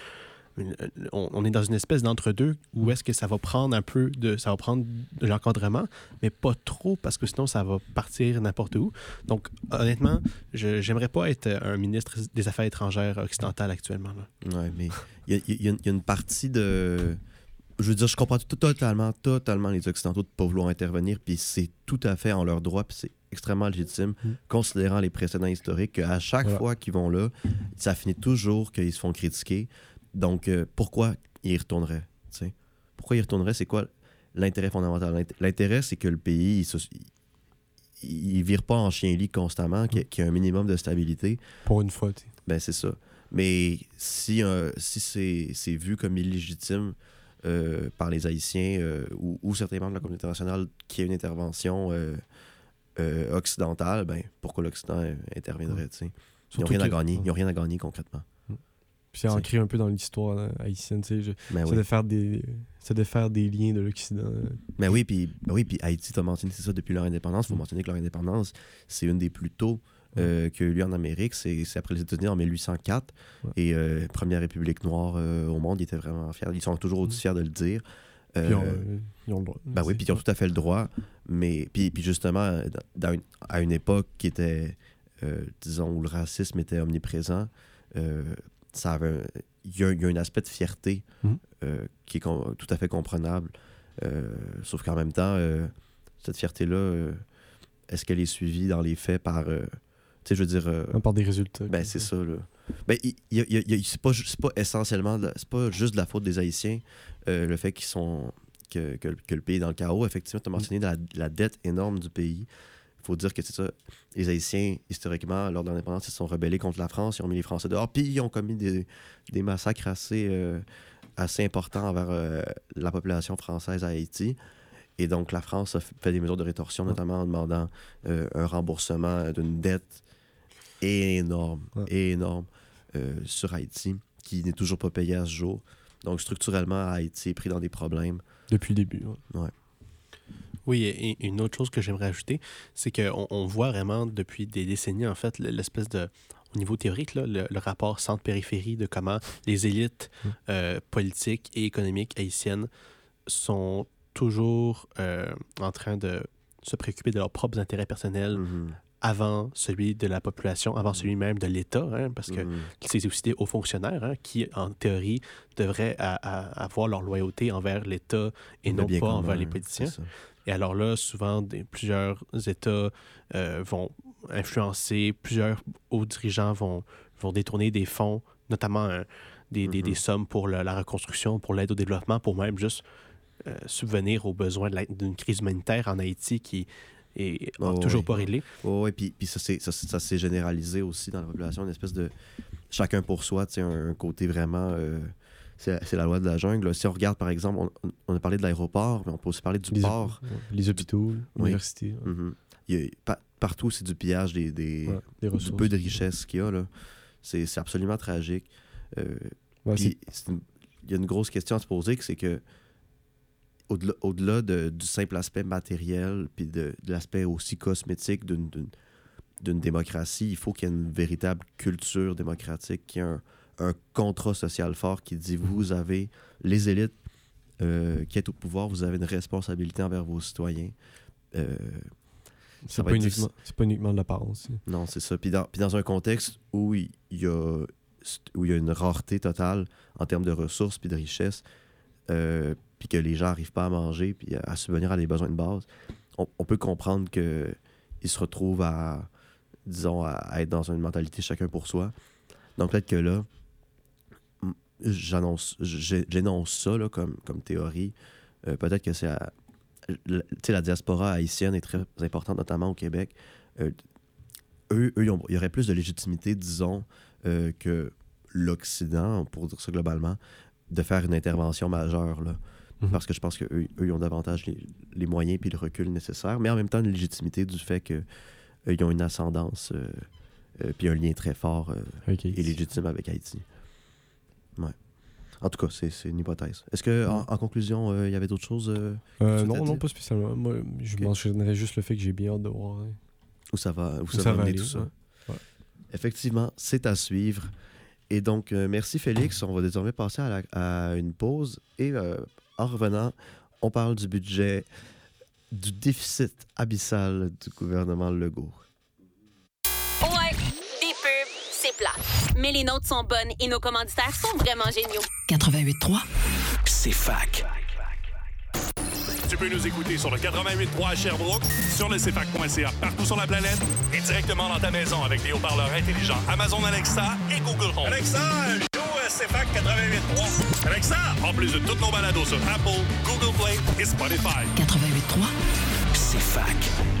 S6: On, on est dans une espèce d'entre-deux où est-ce que ça va prendre un peu de ça va prendre de l'encadrement, mais pas trop parce que sinon ça va partir n'importe où. Donc honnêtement, je j'aimerais pas être un ministre des Affaires étrangères occidentales actuellement. Là.
S5: Ouais, mais il y, y, y a une partie de... Je veux dire, je comprends tout, totalement, totalement les Occidentaux de ne pas vouloir intervenir, puis c'est tout à fait en leur droit, puis c'est extrêmement légitime, mmh. considérant les précédents historiques, qu'à chaque voilà. fois qu'ils vont là, ça finit toujours qu'ils se font critiquer. Donc, euh, pourquoi ils y retourneraient? T'sais? Pourquoi ils y retourneraient? C'est quoi l'intérêt fondamental? L'intérêt, c'est que le pays, il ne vire pas en chien-lit constamment, qu'il y ait un minimum de stabilité.
S7: Pour une fois, t'sais.
S5: Ben, c'est ça. Mais si, euh, si c'est, c'est vu comme illégitime euh, par les Haïtiens euh, ou, ou certains membres de la communauté internationale qu'il y ait une intervention euh, euh, occidentale, ben, pourquoi l'Occident interviendrait? T'sais? Ils n'ont rien à gagner. Ils n'ont rien à gagner concrètement.
S7: Puis c'est ancré un peu dans l'histoire haïtienne, tu sais. Je...
S5: Ben
S7: c'est,
S5: oui.
S7: de faire des... c'est de faire des liens de l'Occident.
S5: Ben oui, puis ben oui, puis Haïti, tu as mentionné, c'est ça, depuis leur indépendance. Il faut mm. mentionner que leur indépendance, c'est une des plus tôt euh, mm. qu'il y a eu lieu en Amérique. C'est, c'est après les États-Unis en mille huit cent quatre. Ouais. Et euh, première république noire euh, au monde, ils étaient vraiment fiers. Ils sont toujours aussi fiers de le dire. Euh,
S7: puis ils ont, euh, ils ont le droit.
S5: Ben oui, puis ils ont tout à fait le droit. Mais puis, puis justement, dans une, à une époque qui était, euh, disons, où le racisme était omniprésent, euh, ça avait... il y, a, il y a un aspect de fierté
S6: Mmh.
S5: euh, qui est com- tout à fait comprenable. Euh, sauf qu'en même temps, euh, cette fierté-là, euh, est-ce qu'elle est suivie dans les faits par... euh, tu sais, je veux dire... euh,
S7: Par des résultats.
S5: ben, c'est ça, là. Ben, il, il, il, il, c'est, pas, c'est pas essentiellement... de la- c'est pas juste de la faute des Haïtiens, euh, le fait qu'ils sont... Que, que, que le pays est dans le chaos. Effectivement, tu as mentionné la, la dette énorme du pays. Il faut dire que c'est ça. Les Haïtiens, historiquement, lors de l'indépendance, ils se sont rebellés contre la France. Ils ont mis les Français dehors. Puis ils ont commis des, des massacres assez, euh, assez importants envers euh, la population française à Haïti. Et donc, la France a fait des mesures de rétorsion, notamment en demandant euh, un remboursement d'une dette énorme,
S7: Ouais.
S5: énorme euh, sur Haïti, qui n'est toujours pas payée à ce jour. Donc, structurellement, Haïti est pris dans des problèmes.
S7: Depuis le début. Ouais.
S5: Ouais.
S6: Oui, et une autre chose que j'aimerais ajouter, c'est qu'on on voit vraiment depuis des décennies, en fait, l'espèce de, au niveau théorique, là, le, le rapport centre-périphérie de comment les élites
S7: Mmh.
S6: euh, politiques et économiques haïtiennes sont toujours euh, en train de se préoccuper de leurs propres intérêts personnels
S5: Mhm.
S6: avant celui de la population, avant celui même de l'État, hein, parce que
S5: Mhm.
S6: c'est aussi des hauts fonctionnaires hein, qui, en théorie, devraient à- à- avoir leur loyauté envers l'État et
S5: Le
S6: non
S5: bien
S6: pas
S5: commun,
S6: envers les
S5: c'est
S6: politiciens.
S5: ça.
S6: Et alors là, souvent, des, plusieurs États euh, vont influencer, plusieurs hauts dirigeants vont, vont détourner des fonds, notamment euh, des, des,
S5: Mhm.
S6: des sommes pour le- la reconstruction, pour l'aide au développement, pour même juste euh, subvenir aux besoins de la- d'une crise humanitaire en Haïti qui est
S5: Oh,
S6: toujours
S5: oui.
S6: pas réglée.
S5: Oh, oui, puis, puis ça, c'est, ça, ça s'est généralisé aussi dans la population, une espèce de chacun pour soi, tu sais, un, un côté vraiment... euh, c'est, c'est la loi de la jungle. Si on regarde, par exemple, on, on a parlé de l'aéroport, mais on peut aussi parler du
S7: Les,
S5: port.
S7: ouais. Les hôpitaux, l'université. Ouais.
S5: Mhm. Il y a- pa- partout, c'est du pillage des, des,
S7: Ouais, des
S5: du
S7: ressources.
S5: peu de richesse qu'il y a. Là. C'est, c'est absolument tragique. Euh,
S7: Ouais,
S5: puis c'est une- il y a une grosse question à se poser, que c'est que au-delà, au-delà de- du simple aspect matériel, puis de, de l'aspect aussi cosmétique d'une, d'une, d'une démocratie, il faut qu'il y ait une véritable culture démocratique, qu'il y ait un, un contrat social fort qui dit vous avez les élites euh, qui êtes au pouvoir, vous avez une responsabilité envers vos citoyens. Euh,
S7: c'est,
S5: ça va
S7: pas
S5: être
S7: uniquement, c'est pas uniquement de l'apparence. hein.
S5: non, c'est ça. Puis dans, puis dans un contexte où il y a, où il y a une rareté totale en termes de ressources puis de richesses, euh, puis que les gens n'arrivent pas à manger puis à, à subvenir à des besoins de base, on, on peut comprendre qu'ils se retrouvent à, disons, à, à être dans une mentalité chacun pour soi. Donc peut-être que là, m- j'annonce, j'ai- j'énonce ça là, comme, comme théorie. Euh, peut-être que c'est à- la, tu sais, la diaspora haïtienne est très importante, notamment au Québec. Euh, eux, eux ils ont- il y aurait plus de légitimité, disons, euh, que l'Occident, pour dire ça globalement, de faire une intervention majeure, là.
S6: Mhm.
S5: Parce que je pense qu'eux, eux, ils ont davantage les, les moyens puis le recul nécessaire, mais en même temps, une légitimité du fait qu'ils ont une ascendance euh, euh, puis un lien très fort euh,
S7: Ok.
S5: et légitime avec Haïti. Ouais. En tout cas, c'est, c'est une hypothèse. Est-ce que, en, en conclusion, euh, il y avait d'autres choses euh,
S7: Euh,
S5: tu veux
S7: non,
S5: te
S7: non,
S5: dire?
S7: pas spécialement. Moi, je
S5: Ok.
S7: mentionnerais juste le fait que j'ai bien hâte de voir. hein.
S5: où ça va, où
S7: Où
S5: ça
S7: ça
S5: va
S7: va
S5: amener
S7: aller,
S5: tout ça?
S7: ouais. Ouais.
S5: Effectivement, c'est à suivre. Et donc, euh, merci Félix. On va désormais passer à, la- à une pause. Et euh, en revenant, on parle du budget, du déficit abyssal du gouvernement Legault.
S9: Ouais, des pubs, c'est plat. Mais les nôtres sont bonnes et nos commanditaires sont vraiment géniaux.
S2: quatre-vingt-huit trois, c'est fac.
S1: Tu peux nous écouter sur le quatre-vingt-huit point trois à Sherbrooke, sur le c f a c point c a partout sur la planète et directement dans ta maison avec des haut-parleurs intelligents Amazon Alexa et Google Home. Alexa, joue C F A C quatre-vingt-huit point trois. Alexa, en plus de toutes nos balados sur Apple, Google Play et Spotify.
S2: quatre-vingt-huit trois, c'est fac.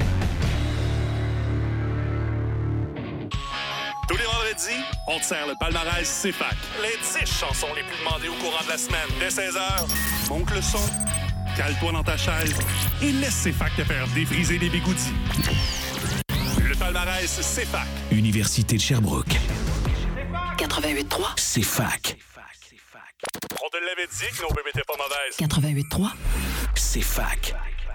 S1: Tous les vendredis, on te sert le palmarès C F A C. Les dix chansons les plus demandées au courant de la semaine. Dès seize heures, monte le son, cale-toi dans ta chaise et laisse C F A C te faire défriser les bigoudis. Le palmarès C F A C.
S2: Université de Sherbrooke. quatre-vingt-huit trois, c'est fac.
S1: On te l'avait dit que nos bébés étaient pas mauvaises.
S2: quatre-vingt-huit trois, c'est fac.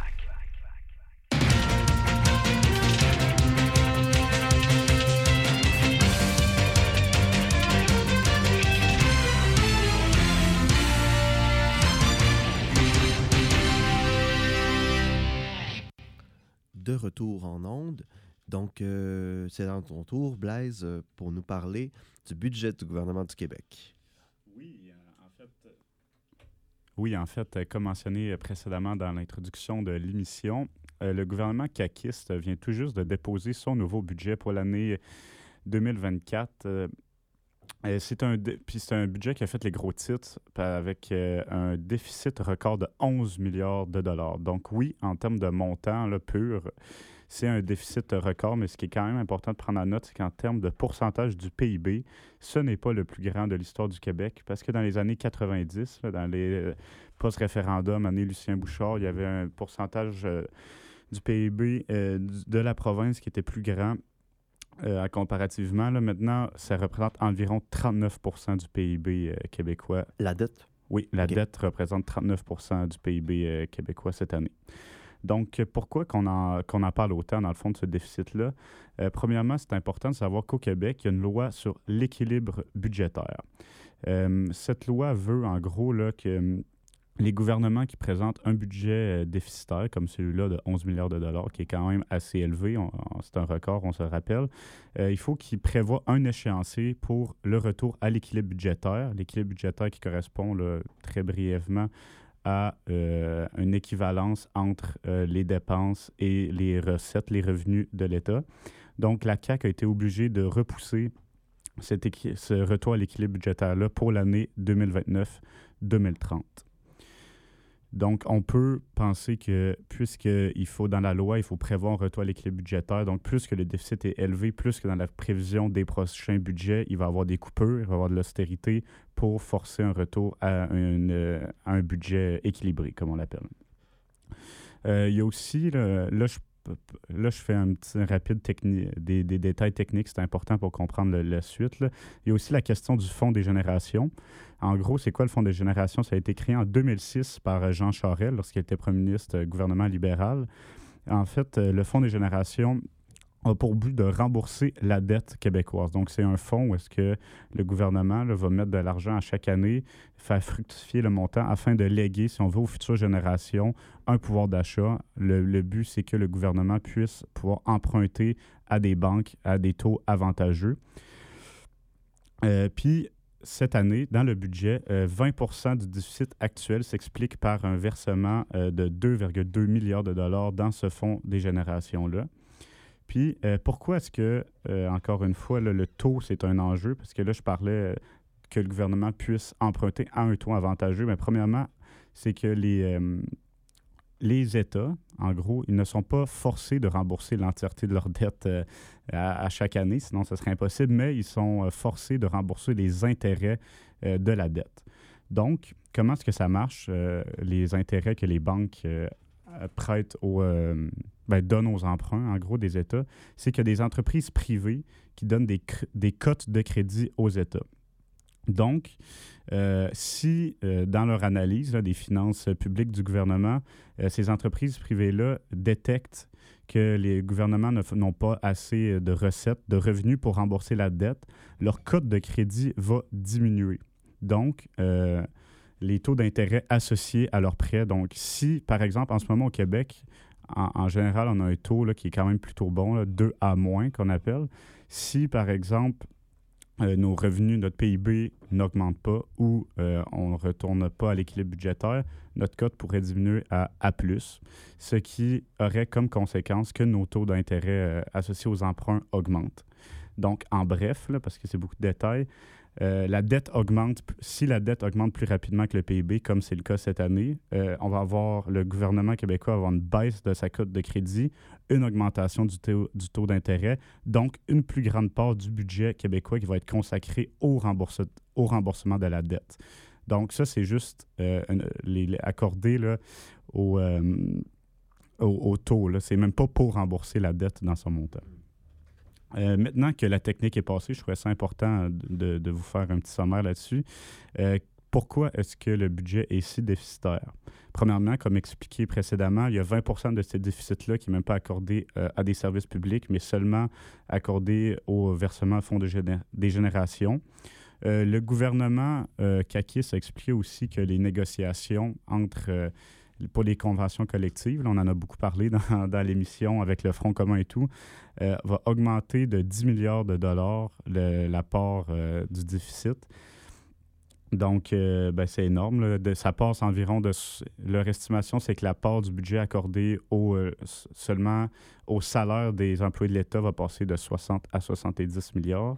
S5: De retour en ondes. Donc, euh, c'est dans ton tour, Blaise, euh, pour nous parler du budget du gouvernement du Québec.
S8: Oui, Oui, en fait, comme mentionné précédemment dans l'introduction de l'émission, euh, le gouvernement caquiste vient tout juste de déposer son nouveau budget pour l'année deux mille vingt-quatre. Euh, c'est un, dé- puis c'est un budget qui a fait les gros titres avec euh, un déficit record de onze milliards de dollars. Donc oui, en termes de montant là, pur, c'est un déficit record, mais ce qui est quand même important de prendre en note, c'est qu'en termes de pourcentage du P I B, ce n'est pas le plus grand de l'histoire du Québec, parce que dans les années quatre-vingt-dix, là, dans les euh, post-référendums, année Lucien Bouchard, il y avait un pourcentage euh, du P I B euh, du- de la province qui était plus grand euh, à comparativement. Là, maintenant, ça représente environ trente-neuf pour cent du P I B euh, québécois.
S5: La dette?
S8: Oui, la
S5: OK.
S8: dette représente trente-neuf pour cent du P I B euh, québécois cette année. Donc, pourquoi qu'on en, qu'on en parle autant, dans le fond, de ce déficit-là? Euh, premièrement, c'est important de savoir qu'au Québec, il y a une loi sur l'équilibre budgétaire. Euh, cette loi veut, en gros, là, que hum, les gouvernements qui présentent un budget euh, déficitaire, comme celui-là de onze milliards de dollars, qui est quand même assez élevé, on- on- c'est un record, on se rappelle, euh, il faut qu'ils prévoient un échéancier pour le retour à l'équilibre budgétaire. L'équilibre budgétaire qui correspond, là, très brièvement, à euh, une équivalence entre euh, les dépenses et les recettes, les revenus de l'État. Donc, la C A Q a été obligée de repousser cet équi- ce retour à l'équilibre budgétaire-là pour l'année deux mille vingt-neuf deux mille trente. Donc, on peut penser que, puisqu'il faut, dans la loi, il faut prévoir un retour à l'équilibre budgétaire, donc plus que le déficit est élevé, plus que dans la prévision des prochains budgets, il va y avoir des coupures, il va y avoir de l'austérité pour forcer un retour à, une, euh, à un budget équilibré, comme on l'appelle. Euh, il y a aussi, là, là, je, là, je fais un petit rapide techni- des, des détails techniques, c'est important pour comprendre le- la suite, là. Il y a aussi la question du Fonds des générations. En gros, c'est quoi le Fonds des générations? Ça a été créé en deux mille six par Jean Charest, lorsqu'il était premier ministre euh, gouvernement libéral. En fait, euh, le Fonds des générations a pour but de rembourser la dette québécoise. Donc, c'est un fonds où est-ce que le gouvernement là, va mettre de l'argent à chaque année, faire fructifier le montant afin de léguer, si on veut, aux futures générations, un pouvoir d'achat. Le, le but, c'est que le gouvernement puisse pouvoir emprunter à des banques à des taux avantageux. Euh, puis, cette année, dans le budget, euh, vingt pour cent du déficit actuel s'explique par un versement euh, de deux virgule deux milliards de dollars dans ce fonds des générations-là. Puis, euh, pourquoi est-ce que, euh, encore une fois, là, le taux, c'est un enjeu? Parce que là, je parlais euh, que le gouvernement puisse emprunter à un taux avantageux. Mais premièrement, c'est que les, euh, les États, en gros, ils ne sont pas forcés de rembourser l'entièreté de leur dette euh, à, à chaque année, sinon ce serait impossible, mais ils sont euh, forcés de rembourser les intérêts euh, de la dette. Donc, comment est-ce que ça marche, euh, les intérêts que les banques euh, prêtent aux, euh, ben, donnent aux emprunts, en gros, des États? C'est qu'il y a des entreprises privées qui donnent des, cr- des cotes de crédit aux États. Donc, euh, si euh, dans leur analyse là, des finances publiques du gouvernement, euh, ces entreprises privées-là détectent que les gouvernements ne f- n'ont pas assez de recettes, de revenus pour rembourser la dette, leur cote de crédit va diminuer. Donc, euh, les taux d'intérêt associés à leurs prêts. Donc, si, par exemple, en ce moment au Québec, en, en général, on a un taux là, qui est quand même plutôt bon, là, deux A moins qu'on appelle. Si, par exemple, Euh, nos revenus, notre P I B n'augmente pas ou euh, on ne retourne pas à l'équilibre budgétaire, notre cote pourrait diminuer à A plus, ce qui aurait comme conséquence que nos taux d'intérêt euh, associés aux emprunts augmentent. Donc, en bref, là, parce que c'est beaucoup de détails, euh, la dette augmente, si la dette augmente plus rapidement que le P I B, comme c'est le cas cette année, euh, on va avoir, le gouvernement québécois va avoir une baisse de sa cote de crédit, une augmentation du taux, du taux d'intérêt, donc une plus grande part du budget québécois qui va être consacré au, rembourse, au remboursement de la dette. Donc ça, c'est juste euh, une, les, les accordé là, au, euh, au, au taux. Là. C'est même pas pour rembourser la dette dans son montant. Euh, maintenant que la technique est passée, je trouvais ça important de, de vous faire un petit sommaire là-dessus. Euh, pourquoi est-ce que le budget est si déficitaire? Premièrement, comme expliqué précédemment, il y a vingt pour cent de ce déficit-là qui n'est même pas accordé euh, à des services publics, mais seulement accordé au versement Fonds de géné- des générations. Euh, le gouvernement euh, caquiste a expliqué aussi que les négociations entre... Euh, pour les conventions collectives, là, on en a beaucoup parlé dans, dans l'émission avec le Front commun et tout, euh, va augmenter de dix milliards de dollars le, la part euh, du déficit. Donc, euh, ben, c'est énorme. Là. De, ça passe environ de... Leur estimation, c'est que la part du budget accordé au, euh, seulement au salaire des employés de l'État va passer de soixante à soixante-dix milliards.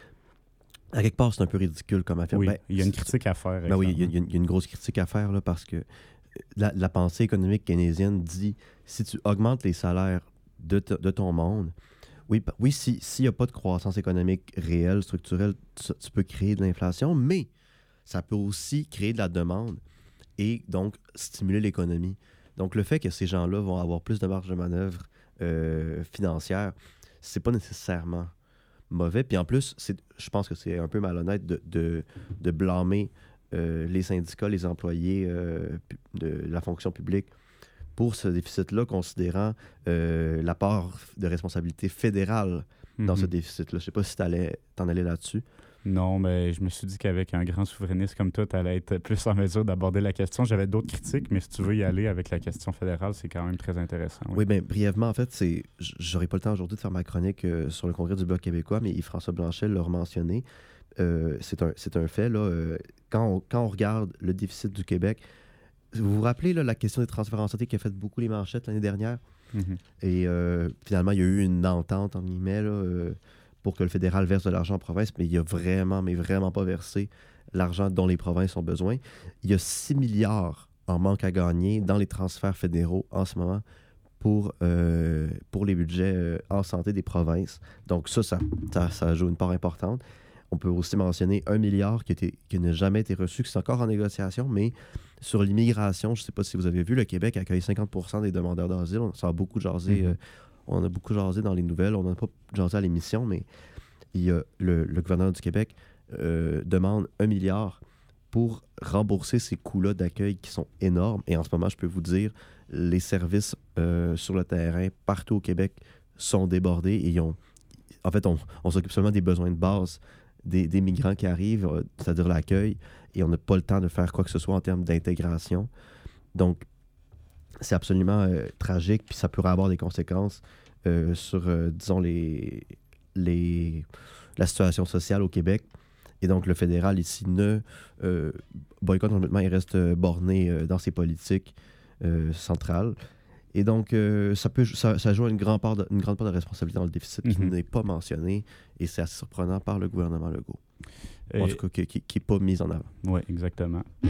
S5: À quelque part, c'est un peu ridicule comme affaire.
S8: Oui,
S5: Ben,
S8: il y a une critique à faire.
S5: Ben oui, il y, a, il y a une grosse critique à faire là, parce que la, la pensée économique keynésienne dit si tu augmentes les salaires de, t- de ton monde, oui, oui si, s'il n'y a pas de croissance économique réelle, structurelle, tu, tu peux créer de l'inflation, mais ça peut aussi créer de la demande et donc stimuler l'économie. Donc, le fait que ces gens-là vont avoir plus de marge de manœuvre euh, financière, c'est pas nécessairement mauvais. Puis en plus, c'est, je pense que c'est un peu malhonnête de, de, de blâmer euh, les syndicats, les employés euh, de la fonction publique pour ce déficit-là, considérant euh, la part de responsabilité fédérale dans mm-hmm. ce déficit-là. Je ne sais pas si tu allais t'en aller là-dessus.
S8: Non, mais je me suis dit qu'avec un grand souverainiste comme toi, tu allais être plus en mesure d'aborder la question. J'avais d'autres critiques, mais si tu veux y aller avec la question fédérale, c'est quand même très intéressant. Oui,
S5: oui bien, brièvement, en fait, c'est j'aurais pas le temps aujourd'hui de faire ma chronique euh, sur le congrès du Bloc québécois, mais Yves-François Blanchet l'a mentionné. Euh, c'est, un, c'est un fait, là. Euh, quand, on, quand on regarde le déficit du Québec, vous vous rappelez là, la question des transferts en santé qui a fait beaucoup les manchettes l'année dernière? Mm-hmm. Et euh, finalement, il y a eu une entente, en guillemets, là, euh, pour que le fédéral verse de l'argent en province, mais il a vraiment, mais vraiment pas versé l'argent dont les provinces ont besoin. Il y a six milliards en manque à gagner dans les transferts fédéraux en ce moment pour, euh, pour les budgets euh, en santé des provinces. Donc ça ça, ça, ça joue une part importante. On peut aussi mentionner un milliard qui, était, qui n'a jamais été reçu, qui est encore en négociation, mais sur l'immigration, je ne sais pas si vous avez vu, le Québec accueille cinquante pour cent des demandeurs d'asile. Ça a beaucoup jasé... Mm-hmm. euh, On a beaucoup jasé dans les nouvelles, on n'a pas jasé à l'émission, mais il y a le, le gouverneur du Québec euh, demande un milliard pour rembourser ces coûts-là d'accueil qui sont énormes. Et en ce moment, je peux vous dire, les services euh, sur le terrain, partout au Québec, sont débordés. Et ils ont, en fait, on, on s'occupe seulement des besoins de base des, des migrants qui arrivent, euh, c'est-à-dire l'accueil, et on n'a pas le temps de faire quoi que ce soit en termes d'intégration. Donc, c'est absolument euh, tragique, puis ça pourrait avoir des conséquences euh, sur, euh, disons, les, les, la situation sociale au Québec. Et donc, le fédéral, ici, ne euh, boycotte complètement, il reste euh, borné euh, dans ses politiques euh, centrales. Et donc, euh, ça, peut, ça, ça joue une grande, part de, une grande part de responsabilité dans le déficit mm-hmm. qui n'est pas mentionné, et c'est assez surprenant par le gouvernement Legault. En tout cas, qui n'est pas mise en avant.
S8: Oui, exactement. Euh,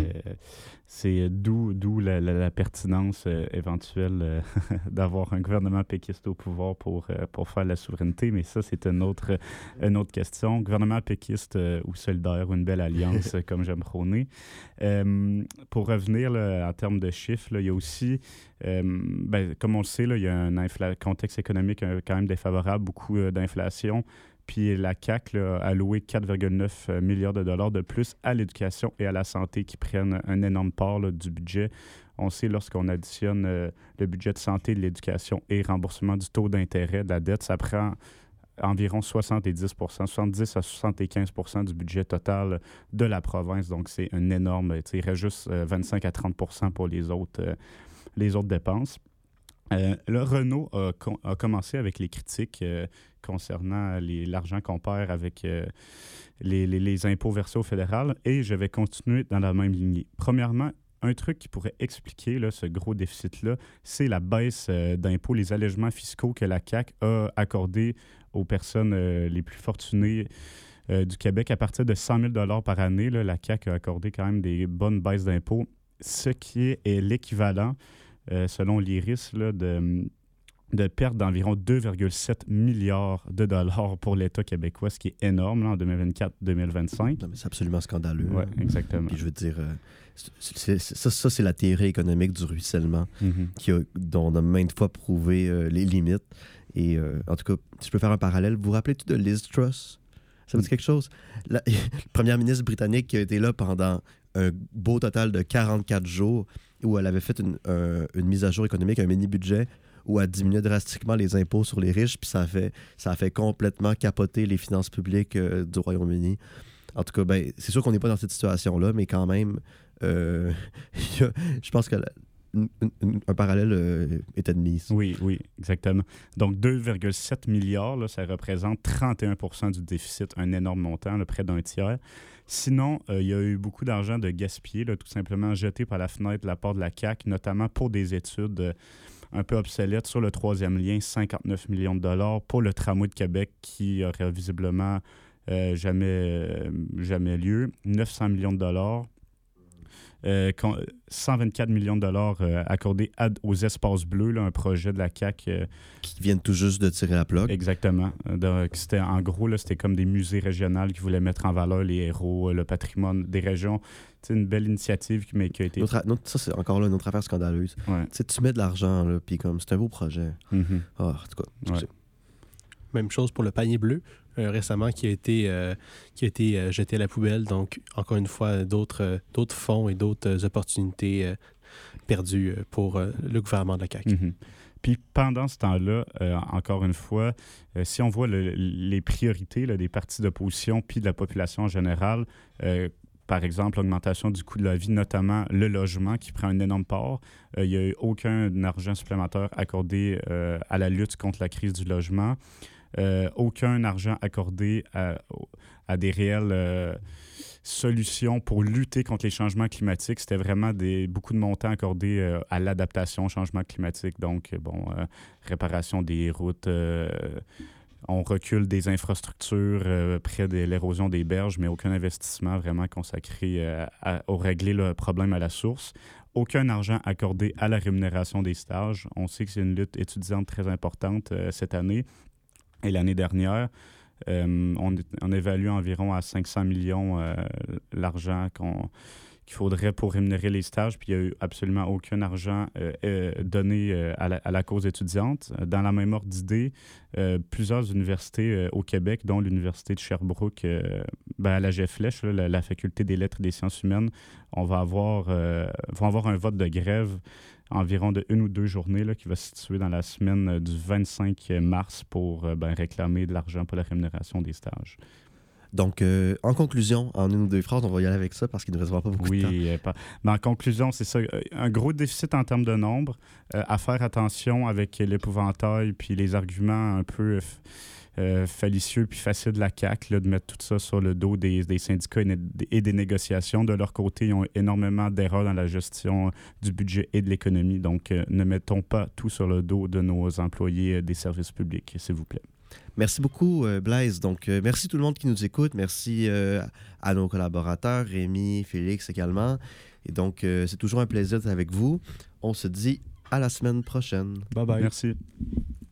S8: c'est d'où, d'où la, la, la pertinence euh, éventuelle euh, d'avoir un gouvernement péquiste au pouvoir pour, euh, pour faire la souveraineté, mais ça, c'est une autre, une autre question. Gouvernement péquiste euh, ou solidaire ou une belle alliance, comme j'aime prôner. Euh, pour revenir là, en termes de chiffres, là, il y a aussi, euh, ben, comme on le sait, là, il y a un infla- contexte économique euh, quand même défavorable, beaucoup euh, d'inflation. Puis la C A Q là, a alloué quatre virgule neuf milliards de dollars de plus à l'éducation et à la santé qui prennent un énorme part là, du budget. On sait, lorsqu'on additionne euh, le budget de santé, de l'éducation et remboursement du taux d'intérêt de la dette, ça prend environ soixante-dix pour cent, soixante-dix à soixante-quinze pour cent du budget total de la province. Donc, c'est un énorme... Il reste juste euh, vingt-cinq à trente pour cent pour les autres, euh, les autres dépenses. Euh, le Renault a, com- a commencé avec les critiques euh, concernant les, l'argent qu'on perd avec euh, les, les, les impôts versés au fédéral, et je vais continuer dans la même lignée. Premièrement, un truc qui pourrait expliquer là, ce gros déficit-là, c'est la baisse euh, d'impôts, les allègements fiscaux que la C A Q a accordés aux personnes euh, les plus fortunées euh, du Québec. À partir de cent mille dollars par année, là, la C A Q a accordé quand même des bonnes baisses d'impôts, ce qui est, est l'équivalent Euh, selon l'I R I S, là, de, de perte d'environ deux virgule sept milliards de dollars pour l'État québécois, ce qui est énorme là, en deux mille vingt-quatre deux mille vingt-cinq.
S5: Non, mais c'est absolument scandaleux.
S8: Oui, exactement.
S5: Puis je veux dire, euh, c'est, c'est, ça, ça, c'est la théorie économique du ruissellement, mm-hmm. qui a, dont on a maintes fois prouvé euh, les limites. Et euh, en tout cas, si je peux faire un parallèle, vous vous rappelez-tout de Liz Truss? Ça vous dit quelque chose? La première ministre britannique qui a été là pendant un beau total de quarante-quatre jours, où elle avait fait une, un, une mise à jour économique, un mini-budget, où elle diminuait drastiquement les impôts sur les riches, puis ça a fait, ça a fait complètement capoter les finances publiques euh, du Royaume-Uni. En tout cas, ben, c'est sûr qu'on n'est pas dans cette situation-là, mais quand même, euh, je pense que la, un, un, un parallèle euh, est admis.
S8: Oui, oui, exactement. Donc, deux virgule sept milliards, là, ça représente trente et un pour cent du déficit, un énorme montant, là, près d'un tiers. Sinon, euh, il y a eu beaucoup d'argent de gaspillé, là, tout simplement jeté par la fenêtre de la part de la C A Q, notamment pour des études euh, un peu obsolètes sur le troisième lien, cinquante-neuf millions de dollars, pour le tramway de Québec qui aurait visiblement euh, jamais, euh, jamais lieu, neuf cents millions de dollars. Euh, cent vingt-quatre millions de dollars euh, accordés à, aux Espaces Bleus, là, un projet de la C A Q. Euh,
S5: qui viennent tout juste de tirer la plug.
S8: Exactement. Donc, c'était, en gros, là, c'était comme des musées régionaux qui voulaient mettre en valeur les héros, le patrimoine des régions. C'est une belle initiative, mais qui a été...
S5: Notre, notre, ça, c'est encore là une autre affaire scandaleuse.
S8: Ouais.
S5: Tu mets de l'argent, là, puis comme c'est un beau projet.
S8: Mm-hmm.
S5: Oh, en tout cas,
S8: ouais.
S6: Même chose pour le panier bleu, euh, récemment, qui a été, euh, qui a été euh, jeté à la poubelle. Donc, encore une fois, d'autres, euh, d'autres fonds et d'autres euh, opportunités euh, perdues pour euh, le gouvernement de la C A Q.
S8: Mm-hmm. Puis pendant ce temps-là, euh, encore une fois, euh, si on voit le, les priorités là, des partis d'opposition puis de la population en général, euh, par exemple, l'augmentation du coût de la vie, notamment le logement qui prend une énorme part. Euh, il n'y a eu aucun argent supplémentaire accordé euh, à la lutte contre la crise du logement. Euh, aucun argent accordé à, à des réelles euh, solutions pour lutter contre les changements climatiques. C'était vraiment des, beaucoup de montants accordés euh, à l'adaptation au changement climatique. Donc, bon, euh, réparation des routes... Euh, on recule des infrastructures euh, près de l'érosion des berges, mais aucun investissement vraiment consacré euh, à, à régler le problème à la source. Aucun argent accordé à la rémunération des stages. On sait que c'est une lutte étudiante très importante euh, cette année et l'année dernière. Euh, on, on évalue environ à cinq cents millions euh, l'argent qu'on... qu'il faudrait pour rémunérer les stages, puis il n'y a eu absolument aucun argent euh, euh, donné euh, à, la, à la cause étudiante. Dans la même ordre d'idée, euh, plusieurs universités euh, au Québec, dont l'Université de Sherbrooke, euh, ben, à la G F L E C, là, la, la Faculté des lettres et des sciences humaines, on va avoir, euh, vont avoir un vote de grève environ de une ou deux journées là, qui va se situer dans la semaine du vingt-cinq mars pour euh, ben, réclamer de l'argent pour la rémunération des stages.
S5: Donc, euh, en conclusion, en une ou deux phrases, on va y aller avec ça parce qu'il ne nous restera pas beaucoup
S8: oui,
S5: de temps.
S8: Oui, euh, mais en conclusion, c'est ça. Un gros déficit en termes de nombre. Euh, à faire attention avec l'épouvantail puis les arguments un peu euh, fallacieux puis faciles de la C A Q, là, de mettre tout ça sur le dos des, des syndicats et des négociations. De leur côté, ils ont énormément d'erreurs dans la gestion du budget et de l'économie. Donc, euh, ne mettons pas tout sur le dos de nos employés des services publics, s'il vous plaît.
S5: Merci beaucoup, euh, Blaise. Donc, euh, merci tout le monde qui nous écoute. Merci euh, à nos collaborateurs, Rémi, Félix également. Et donc, euh, c'est toujours un plaisir d'être avec vous. On se dit à la semaine prochaine.
S7: Bye bye.
S8: Merci.